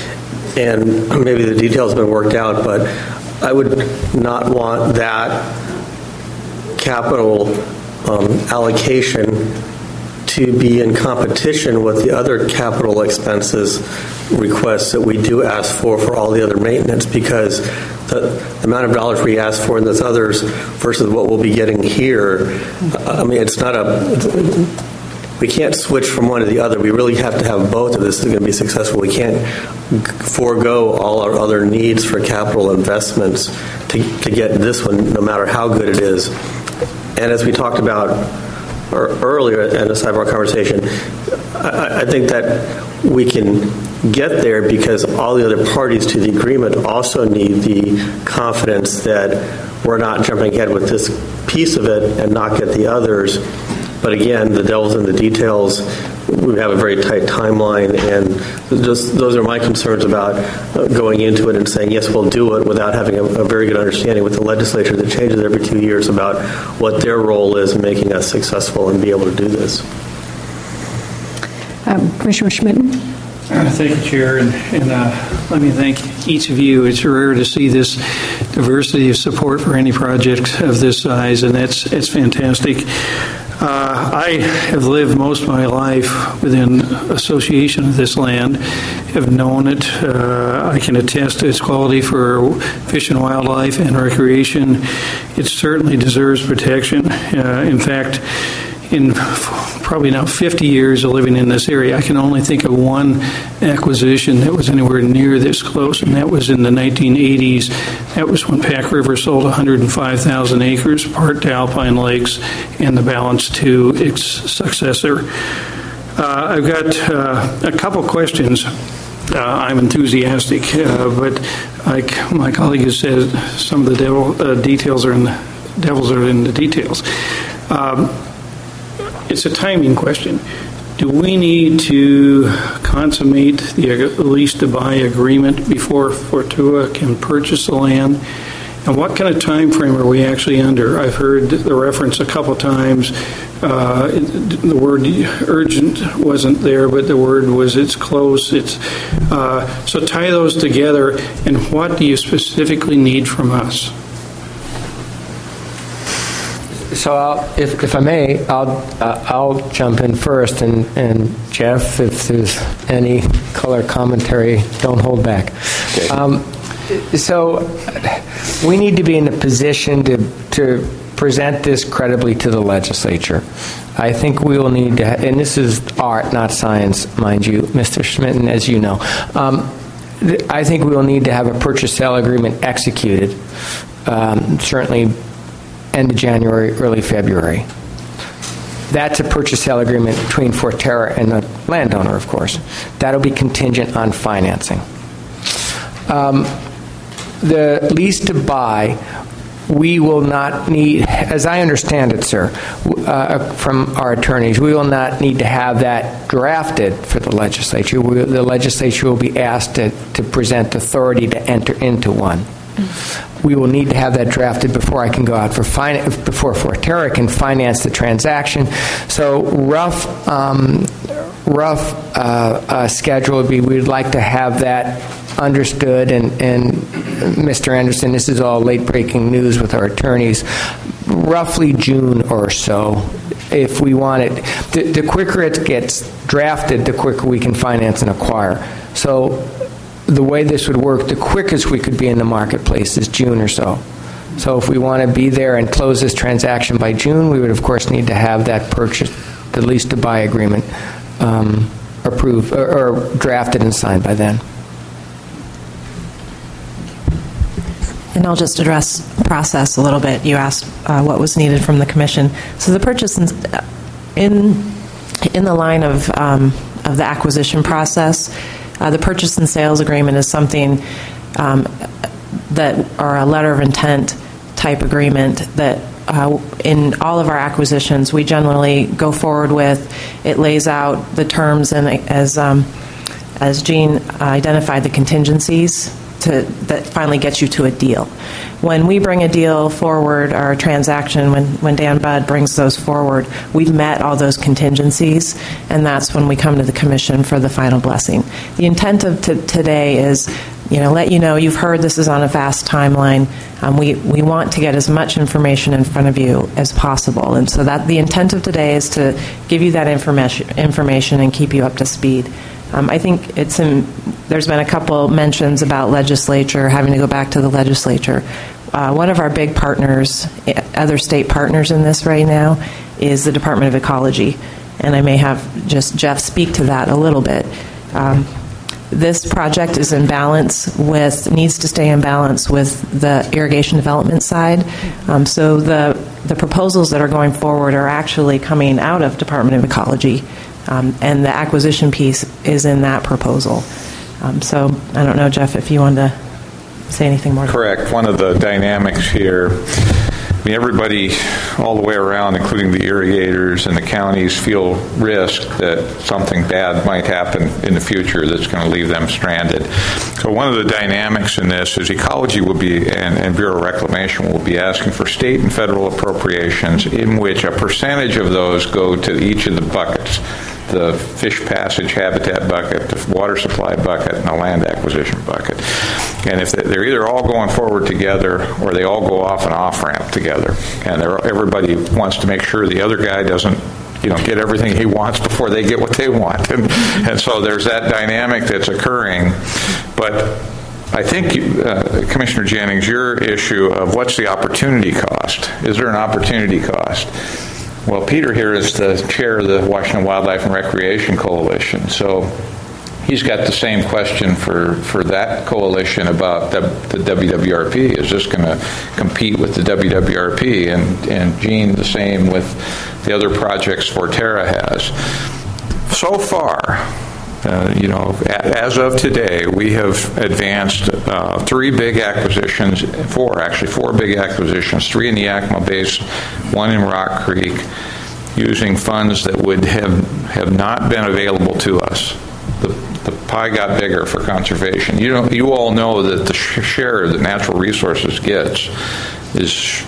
And maybe the details have been worked out, but I would not want that capital um, allocation to be in competition with the other capital expenses requests that we do ask for for all the other maintenance, because the, the amount of dollars we ask for in those others versus what we'll be getting here, I mean, it's not a... We can't switch from one to the other. We really have to have both if this is going to be successful. We can't forego all our other needs for capital investments to, to get this one, no matter how good it is. And as we talked about earlier in the sidebar conversation, I, I think that we can get there because all the other parties to the agreement also need the confidence that we're not jumping ahead with this piece of it and not get the others. But again, the devil's in the details. We have a very tight timeline, and just those are my concerns about going into it and saying, yes, we'll do it without having a, a very good understanding with the legislature that changes every two years about what their role is in making us successful and be able to do this. Um, Commissioner Schmitten? Uh, thank you, Chair, and, and uh, let me thank each of you. It's rare to see this diversity of support for any project of this size, and that's it's fantastic. Uh, I have lived most of my life within association of this land, have known it. Uh, I can attest to its quality for fish and wildlife and recreation. It certainly deserves protection. Uh, in fact, in probably now fifty years of living in this area, I can only think of one acquisition that was anywhere near this close, and that was in the nineteen eighties. That was when Pack River sold one hundred five thousand acres, part to Alpine Lakes, and the balance to its successor. Uh, I've got uh, a couple questions. Uh, I'm enthusiastic, uh, but like my colleague has said, some of the devil, uh, details are in the devils are in the details. Um, It's a timing question. Do we need to consummate the lease to buy agreement before Fortua can purchase the land? And what kind of time frame are we actually under? I've heard the reference a couple times. Uh, the word urgent wasn't there, but the word was it's close. It's uh, so tie those together. And what do you specifically need from us? So, I'll, if, if I may, I'll uh, I'll jump in first, and, and Jeff, if there's any color commentary, don't hold back. Okay. Um, so, we need to be in a position to to present this credibly to the legislature. I think we will need to, and this is art, not science, mind you, Mister Schmitten, as you know. Um, I think we will need to have a purchase sale agreement executed. Um, certainly. End of January, early February. That's a purchase sale agreement between Forterra and the landowner, of course. That'll be contingent on financing. Um, the lease to buy, we will not need, as I understand it, sir, uh, from our attorneys, we will not need to have that drafted for the legislature. We, the legislature will be asked to, to present authority to enter into one. We will need to have that drafted before I can go out for finance, before Forterra can finance the transaction. So rough, um, rough uh, uh, schedule would be we'd like to have that understood. And, and Mister Anderson, this is all late breaking news with our attorneys. Roughly June or so, if we want it. The, the quicker it gets drafted, the quicker we can finance and acquire. So. The way this would work, the quickest we could be in the marketplace is June or so. So if we want to be there and close this transaction by June, we would, of course, need to have that purchase, the lease to buy agreement, um, approved or, or drafted and signed by then. And I'll just address process a little bit. You asked uh, what was needed from the commission. So the purchase in in the line of um, of the acquisition process. Uh, the purchase and sales agreement is something um, that, or a letter of intent type agreement that uh, in all of our acquisitions we generally go forward with. It lays out the terms and as um, as Jean identified the contingencies to that finally gets you to a deal. When we bring a deal forward, or a transaction, when, when Dan Budd brings those forward, we've met all those contingencies, and that's when we come to the commission for the final blessing. The intent of t- today is you know, let you know you've heard this is on a fast timeline. Um, we, we want to get as much information in front of you as possible. And so that the intent of today is to give you that information, information and keep you up to speed. Um, I think it's in, there's been a couple mentions about legislature, having to go back to the legislature. Uh, one of our big partners, other state partners in this right now, is the Department of Ecology. And I may have just Jeff speak to that a little bit. Um, this project is in balance with, needs to stay in balance with the irrigation development side. Um, so the, the proposals that are going forward are actually coming out of Department of Ecology. Um, and the acquisition piece is in that proposal. Um, so I don't know, Jeff, if you want to say anything more. Correct. One of the dynamics here, I mean, everybody all the way around, including the irrigators and the counties, feel risk that something bad might happen in the future that's going to leave them stranded. So one of the dynamics in this is ecology will be, and, and Bureau of Reclamation will be asking for state and federal appropriations in which a percentage of those go to each of the buckets. The fish passage habitat bucket, the water supply bucket, and the land acquisition bucket. And if they're either all going forward together or they all go off an off-ramp together, and everybody wants to make sure the other guy doesn't, you know, get everything he wants before they get what they want. And, and so there's that dynamic that's occurring. But I think, uh, Commissioner Jennings, your issue of what's the opportunity cost? Is there an opportunity cost? Well, Peter here is the chair of the Washington Wildlife and Recreation Coalition, so he's got the same question for, for that coalition about the, the W W R P. Is this going to compete with the W W R P? And, and Gene, the same with the other projects Forterra has. So far, Uh, you know, as of today, we have advanced uh, three big acquisitions, four actually, four big acquisitions, three in the Yakima Basin, one in Rock Creek, using funds that would have, have not been available to us. The, the pie got bigger for conservation. You know, you all know that the sh- share that natural resources gets is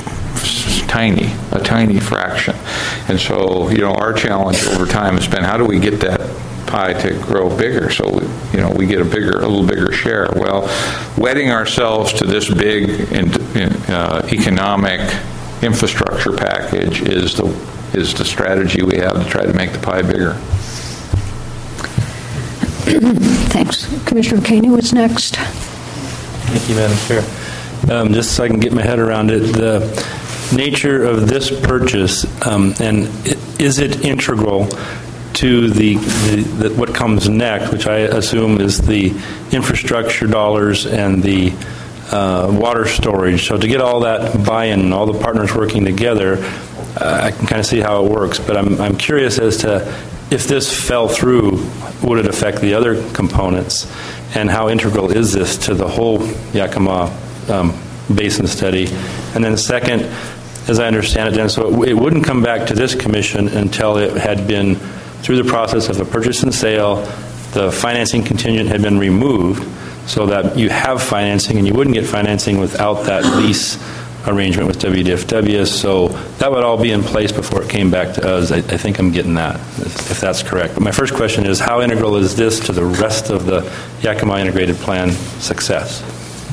tiny, a tiny fraction. And so, you know, our challenge over time has been, how do we get that pie to grow bigger, so we, you know, we get a bigger, a little bigger share? Well, wedding ourselves to this big in, in, uh, economic infrastructure package is the is the strategy we have to try to make the pie bigger. Thanks, Commissioner Caney. What's next? Thank you, Madam Chair. Um, just so I can get my head around it, the nature of this purchase, um, and is it integral to the, the, the what comes next, which I assume is the infrastructure dollars and the uh, water storage. So to get all that buy-in and all the partners working together, uh, I can kind of see how it works. But I'm, I'm curious as to if this fell through, would it affect the other components? And how integral is this to the whole Yakima um, Basin study? And then second, as I understand it, then, so it, it wouldn't come back to this commission until it had been through the process of a purchase and sale, the financing contingent had been removed so that you have financing, and you wouldn't get financing without that lease arrangement with W D F W. So that would all be in place before it came back to us. I, I think I'm getting that, if, if that's correct. But my first question is, how integral is this to the rest of the Yakima Integrated Plan success?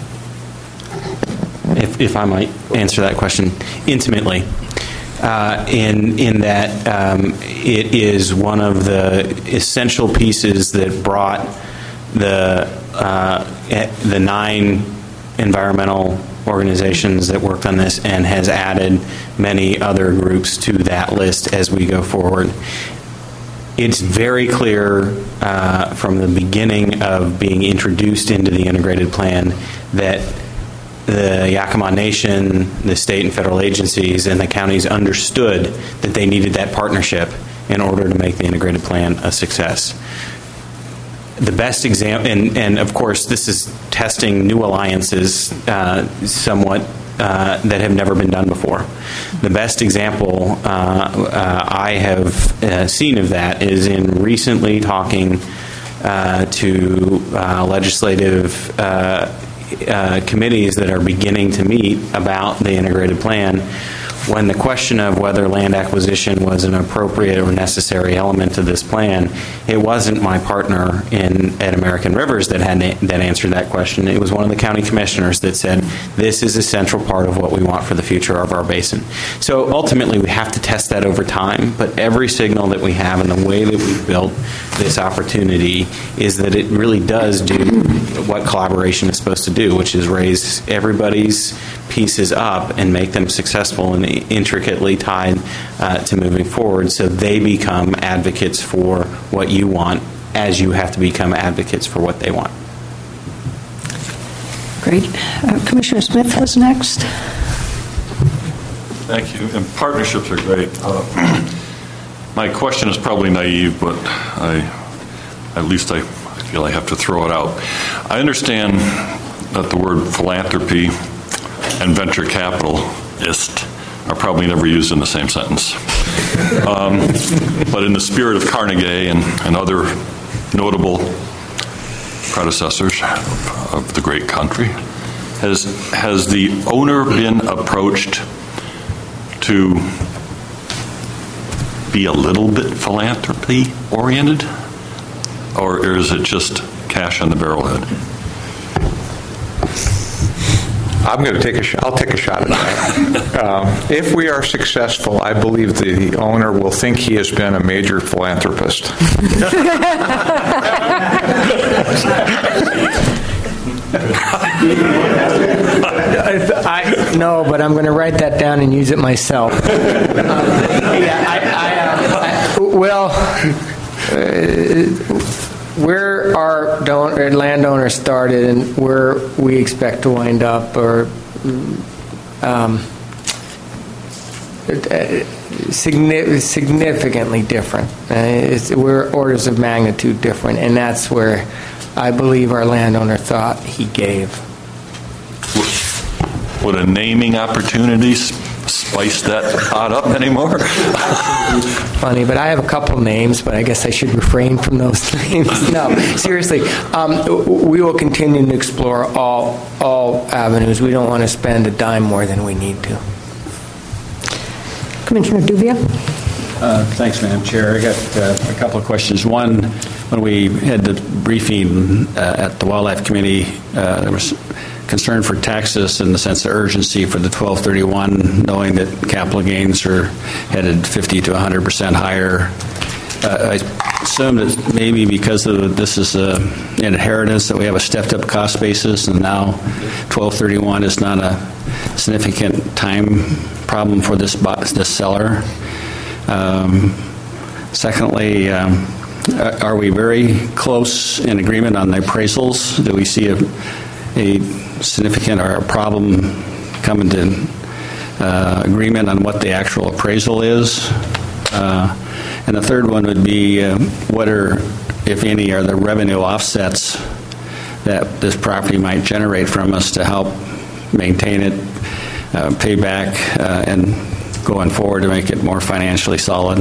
If, if I might answer that question intimately. Uh, in in that um, it is one of the essential pieces that brought the uh, the nine environmental organizations that worked on this and has added many other groups to that list as we go forward. It's very clear uh, from the beginning of being introduced into the integrated plan that the Yakima Nation, the state and federal agencies, and the counties understood that they needed that partnership in order to make the integrated plan a success. The best example, and, and of course this is testing new alliances uh, somewhat uh, that have never been done before. The best example uh, uh, I have uh, seen of that is in recently talking uh, to uh, legislative uh, Uh, committees that are beginning to meet about the integrated plan. when the question of whether land acquisition was an appropriate or necessary element of this plan, it wasn't my partner in at American Rivers that had that answered that question. It was one of the county commissioners that said, this is a central part of what we want for the future of our basin. So ultimately, we have to test that over time, but every signal that we have and the way that we've built this opportunity is that it really does do what collaboration is supposed to do, which is raise everybody's pieces up and make them successful and intricately tied uh, to moving forward, so they become advocates for what you want as you have to become advocates for what they want. Great. Uh, Commissioner Smith was next. Thank you. And partnerships are great. Uh, my question is probably naive, but I, at least I feel I have to throw it out. I understand that the word philanthropy and venture capitalist are probably never used in the same sentence. Um, but in the spirit of Carnegie and, and other notable predecessors of the great country, has, has the owner been approached to be a little bit philanthropy oriented, or is it just cash on the barrelhead? I'm going to take a shot. I'll take a shot at that. um, if we are successful, I believe the owner will think he has been a major philanthropist. I, no, but I'm going to write that down and use it myself. um, yeah, I, I, uh, I, well, uh, where our don- landowner started and where we expect to wind up are um, signi- significantly different. Uh, it's, we're orders of magnitude different, and that's where I believe our landowner thought he gave. Would a naming opportunity spice that pot up anymore? Funny, but I have a couple names, but I guess I should refrain from those names. No, seriously, um, we will continue to explore all all avenues. We don't want to spend a dime more than we need to. Commissioner Duvia. Uh, thanks, Madam Chair. I got uh, a couple of questions. One, when we had the briefing uh, at the Wildlife Committee, uh, there was concern for Texas in the sense of urgency for the twelve thirty-one, knowing that capital gains are headed fifty to one hundred percent higher. Uh, I assume that maybe because of this is a, an inheritance that we have a stepped-up cost basis, and now twelve thirty-one is not a significant time problem for this this seller. Um, secondly, um, are we very close in agreement on the appraisals? Do we see a, a significant or a problem coming to uh, agreement on what the actual appraisal is? Uh, and the third one would be uh, what are, if any, are the revenue offsets that this property might generate from us to help maintain it, uh, pay back, uh, and going forward to make it more financially solid?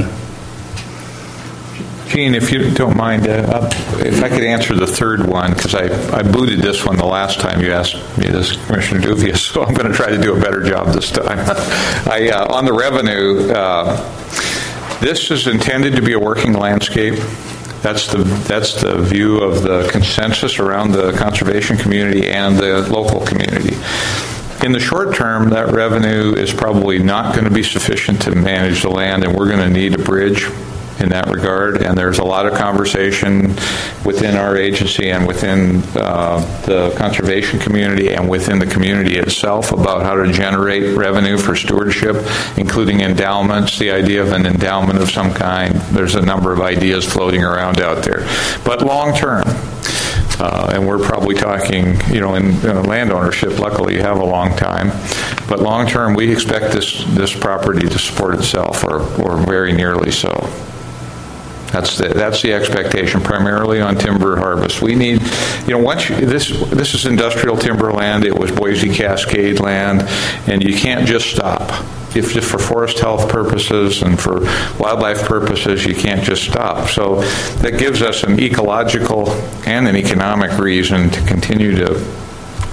Gene, if you don't mind, uh, if I could answer the third one, because I, I booted this one the last time you asked me this, Commissioner Duvia, so I'm going to try to do a better job this time. I, uh, on the revenue, uh, this is intended to be a working landscape. That's the that's the view of the consensus around the conservation community and the local community. In the short term, that revenue is probably not going to be sufficient to manage the land, and we're going to need a bridge in that regard. And there's a lot of conversation within our agency and within uh, the conservation community and within the community itself about how to generate revenue for stewardship, including endowments, the idea of an endowment of some kind. There's a number of ideas floating around out there. But long term, Uh, and we're probably talking, you know, in uh, land ownership, luckily you have a long time. But long term, we expect this this property to support itself, or, or very nearly so. That's the, that's the expectation, primarily on timber harvest. We need, you know, once you, this this is industrial timber land. It was Boise Cascade land, and you can't just stop. If just for forest health purposes and for wildlife purposes, you can't just stop. So that gives us an ecological and an economic reason to continue to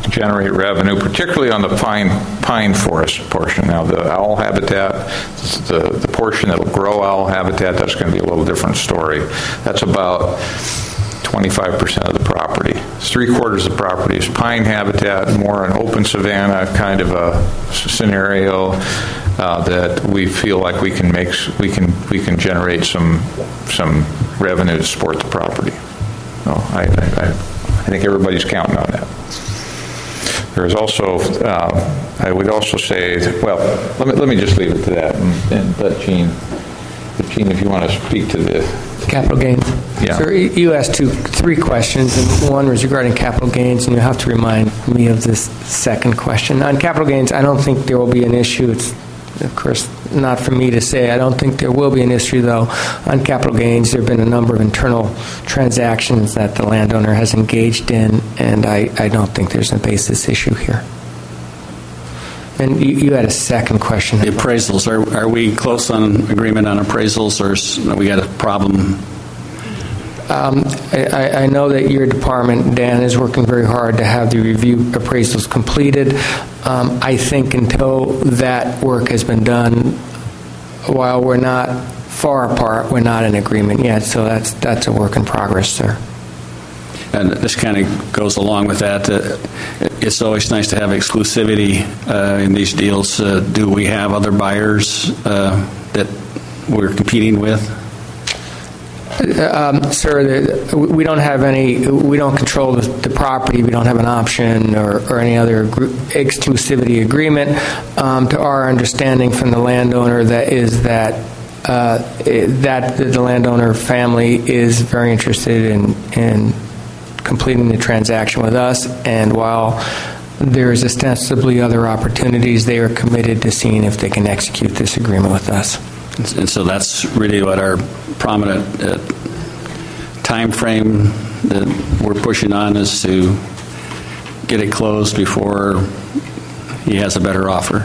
generate revenue, particularly on the pine pine forest portion. Now, the owl habitat, the, the portion that will grow owl habitat, that's going to be a little different story. That's about twenty-five percent of the property. It's three quarters of the property is pine habitat, more an open savanna kind of a scenario uh, that we feel like we can make, we can we can generate some some revenue to support the property. So I, I, I think everybody's counting on that. There's also, uh, I would also say, well, let me let me just leave it to that and, and let Gene, Gene, if you want to speak to the capital gains. Yeah. So you asked two, three questions, and one was regarding capital gains, and you have to remind me of this second question. On capital gains, I don't think there will be an issue. It's, of course, not for me to say. I don't think there will be an issue, though. On capital gains, there have been a number of internal transactions that the landowner has engaged in, and I, I don't think there's a basis issue here. And you, you had a second question. The appraisals, are, are we close on agreement on appraisals, or is, we got a problem? Um, I, I know that your department, Dan, is working very hard to have the review appraisals completed. Um, I think until that work has been done, while we're not far apart, we're not in agreement yet, so that's, that's a work in progress, sir. And this kind of goes along with that. Uh, it's always nice to have exclusivity uh, in these deals. Uh, do we have other buyers uh, that we're competing with? Um, sir, the, we don't have any, we don't control the, the property. We don't have an option or, or any other gr- exclusivity agreement. Um, to our understanding from the landowner, that is that uh, that the landowner family is very interested in, in completing the transaction with us, and while there's ostensibly other opportunities, they are committed to seeing if they can execute this agreement with us. And so that's really what our prominent uh, time frame that we're pushing on is to get it closed before he has a better offer.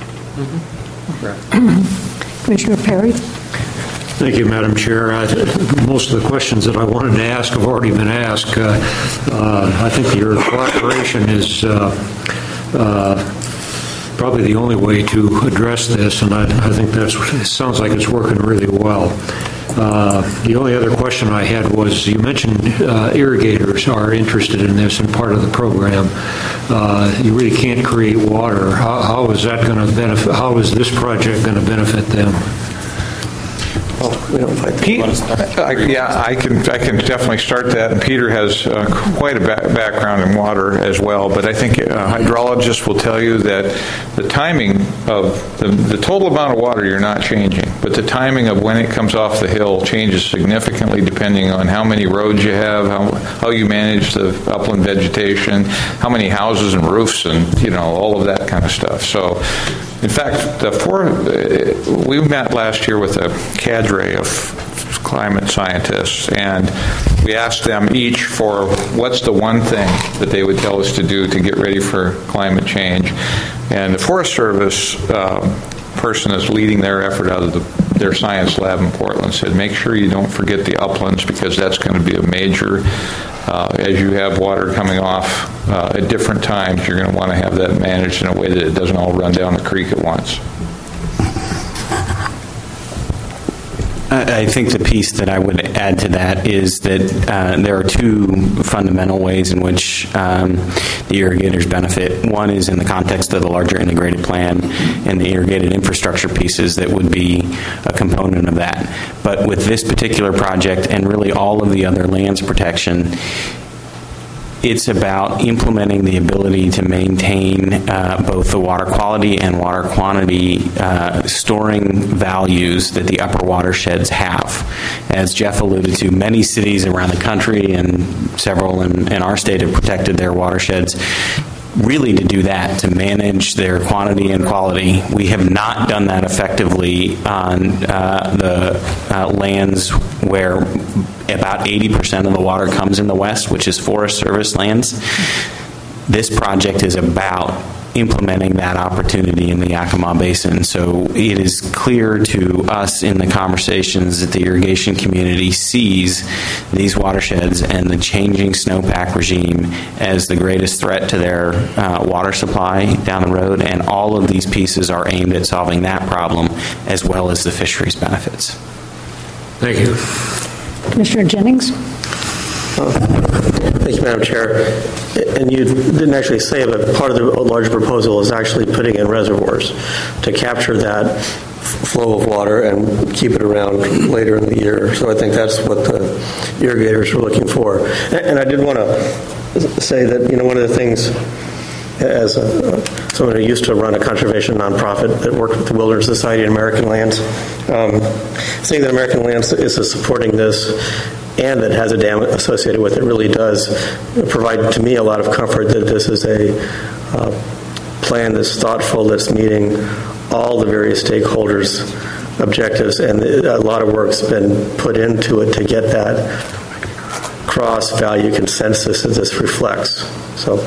Mm-hmm. Commissioner Perry? Thank you, Madam Chair. I, most of the questions that I wanted to ask have already been asked. Uh, uh, I think your cooperation is uh, uh, probably the only way to address this, and I, I think that's, it sounds like it's working really well. Uh, the only other question I had was, you mentioned uh, irrigators are interested in this and part of the program. Uh, you really can't create water. How, how is that going to benefit, how is this project going to benefit them? Oh, we don't fight Pete, I, yeah, I can I can definitely start that. And Peter has uh, quite a ba- background in water as well. But I think uh, hydrologists will tell you that the timing of the, the total amount of water you're not changing, but the timing of when it comes off the hill changes significantly depending on how many roads you have, how how you manage the upland vegetation, how many houses and roofs, and you know all of that kind of stuff. So. In fact, the four, uh, we met last year with a cadre of climate scientists, and we asked them each for what's the one thing that they would tell us to do to get ready for climate change. And the Forest Service um, person that's leading their effort out of the, their science lab in Portland said, make sure you don't forget the uplands, because that's going to be a major, uh, as you have water coming off uh, at different times, you're going to want to have that managed in a way that it doesn't all run down the creek at once. I think the piece that I would add to that is that uh, there are two fundamental ways in which um, the irrigators benefit. One is in the context of the larger integrated plan and the irrigated infrastructure pieces that would be a component of that. But with this particular project and really all of the other lands protection, it's about implementing the ability to maintain uh, both the water quality and water quantity uh, storing values that the upper watersheds have. As Jeff alluded to, many cities around the country and several in, in our state have protected their watersheds really to do that, to manage their quantity and quality. We have not done that effectively on uh, the uh, lands where about eighty percent of the water comes in the west, which is Forest Service lands. This project is about implementing that opportunity in the Yakima Basin. So it is clear to us in the conversations that the irrigation community sees these watersheds and the changing snowpack regime as the greatest threat to their uh, water supply down the road, and all of these pieces are aimed at solving that problem as well as the fisheries benefits. Thank you. Commissioner Jennings? Thank you, Madam Chair. And you didn't actually say it, but part of the larger proposal is actually putting in reservoirs to capture that flow of water and keep it around later in the year. So I think that's what the irrigators are looking for. And I did want to say that, you know, one of the things, as a, someone who used to run a conservation nonprofit that worked with the Wilderness Society and American Lands, um, seeing that American Lands is supporting this and that has a dam associated with it really does provide to me a lot of comfort that this is a uh, plan that's thoughtful, that's meeting all the various stakeholders' objectives, and a lot of work's been put into it to get that cross-value consensus that this reflects. So.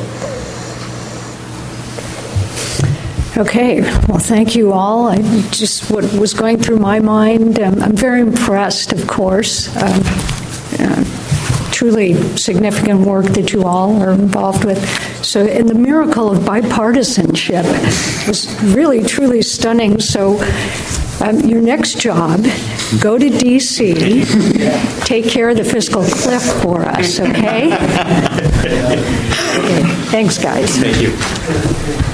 Okay, well, thank you all. I just, what was going through my mind, um, I'm very impressed, of course. Um, uh, truly significant work that you all are involved with. So, and the miracle of bipartisanship was really, truly stunning. So, um, your next job, go to D C, take care of the fiscal cliff for us, okay? Okay. Thanks, guys. Thank you.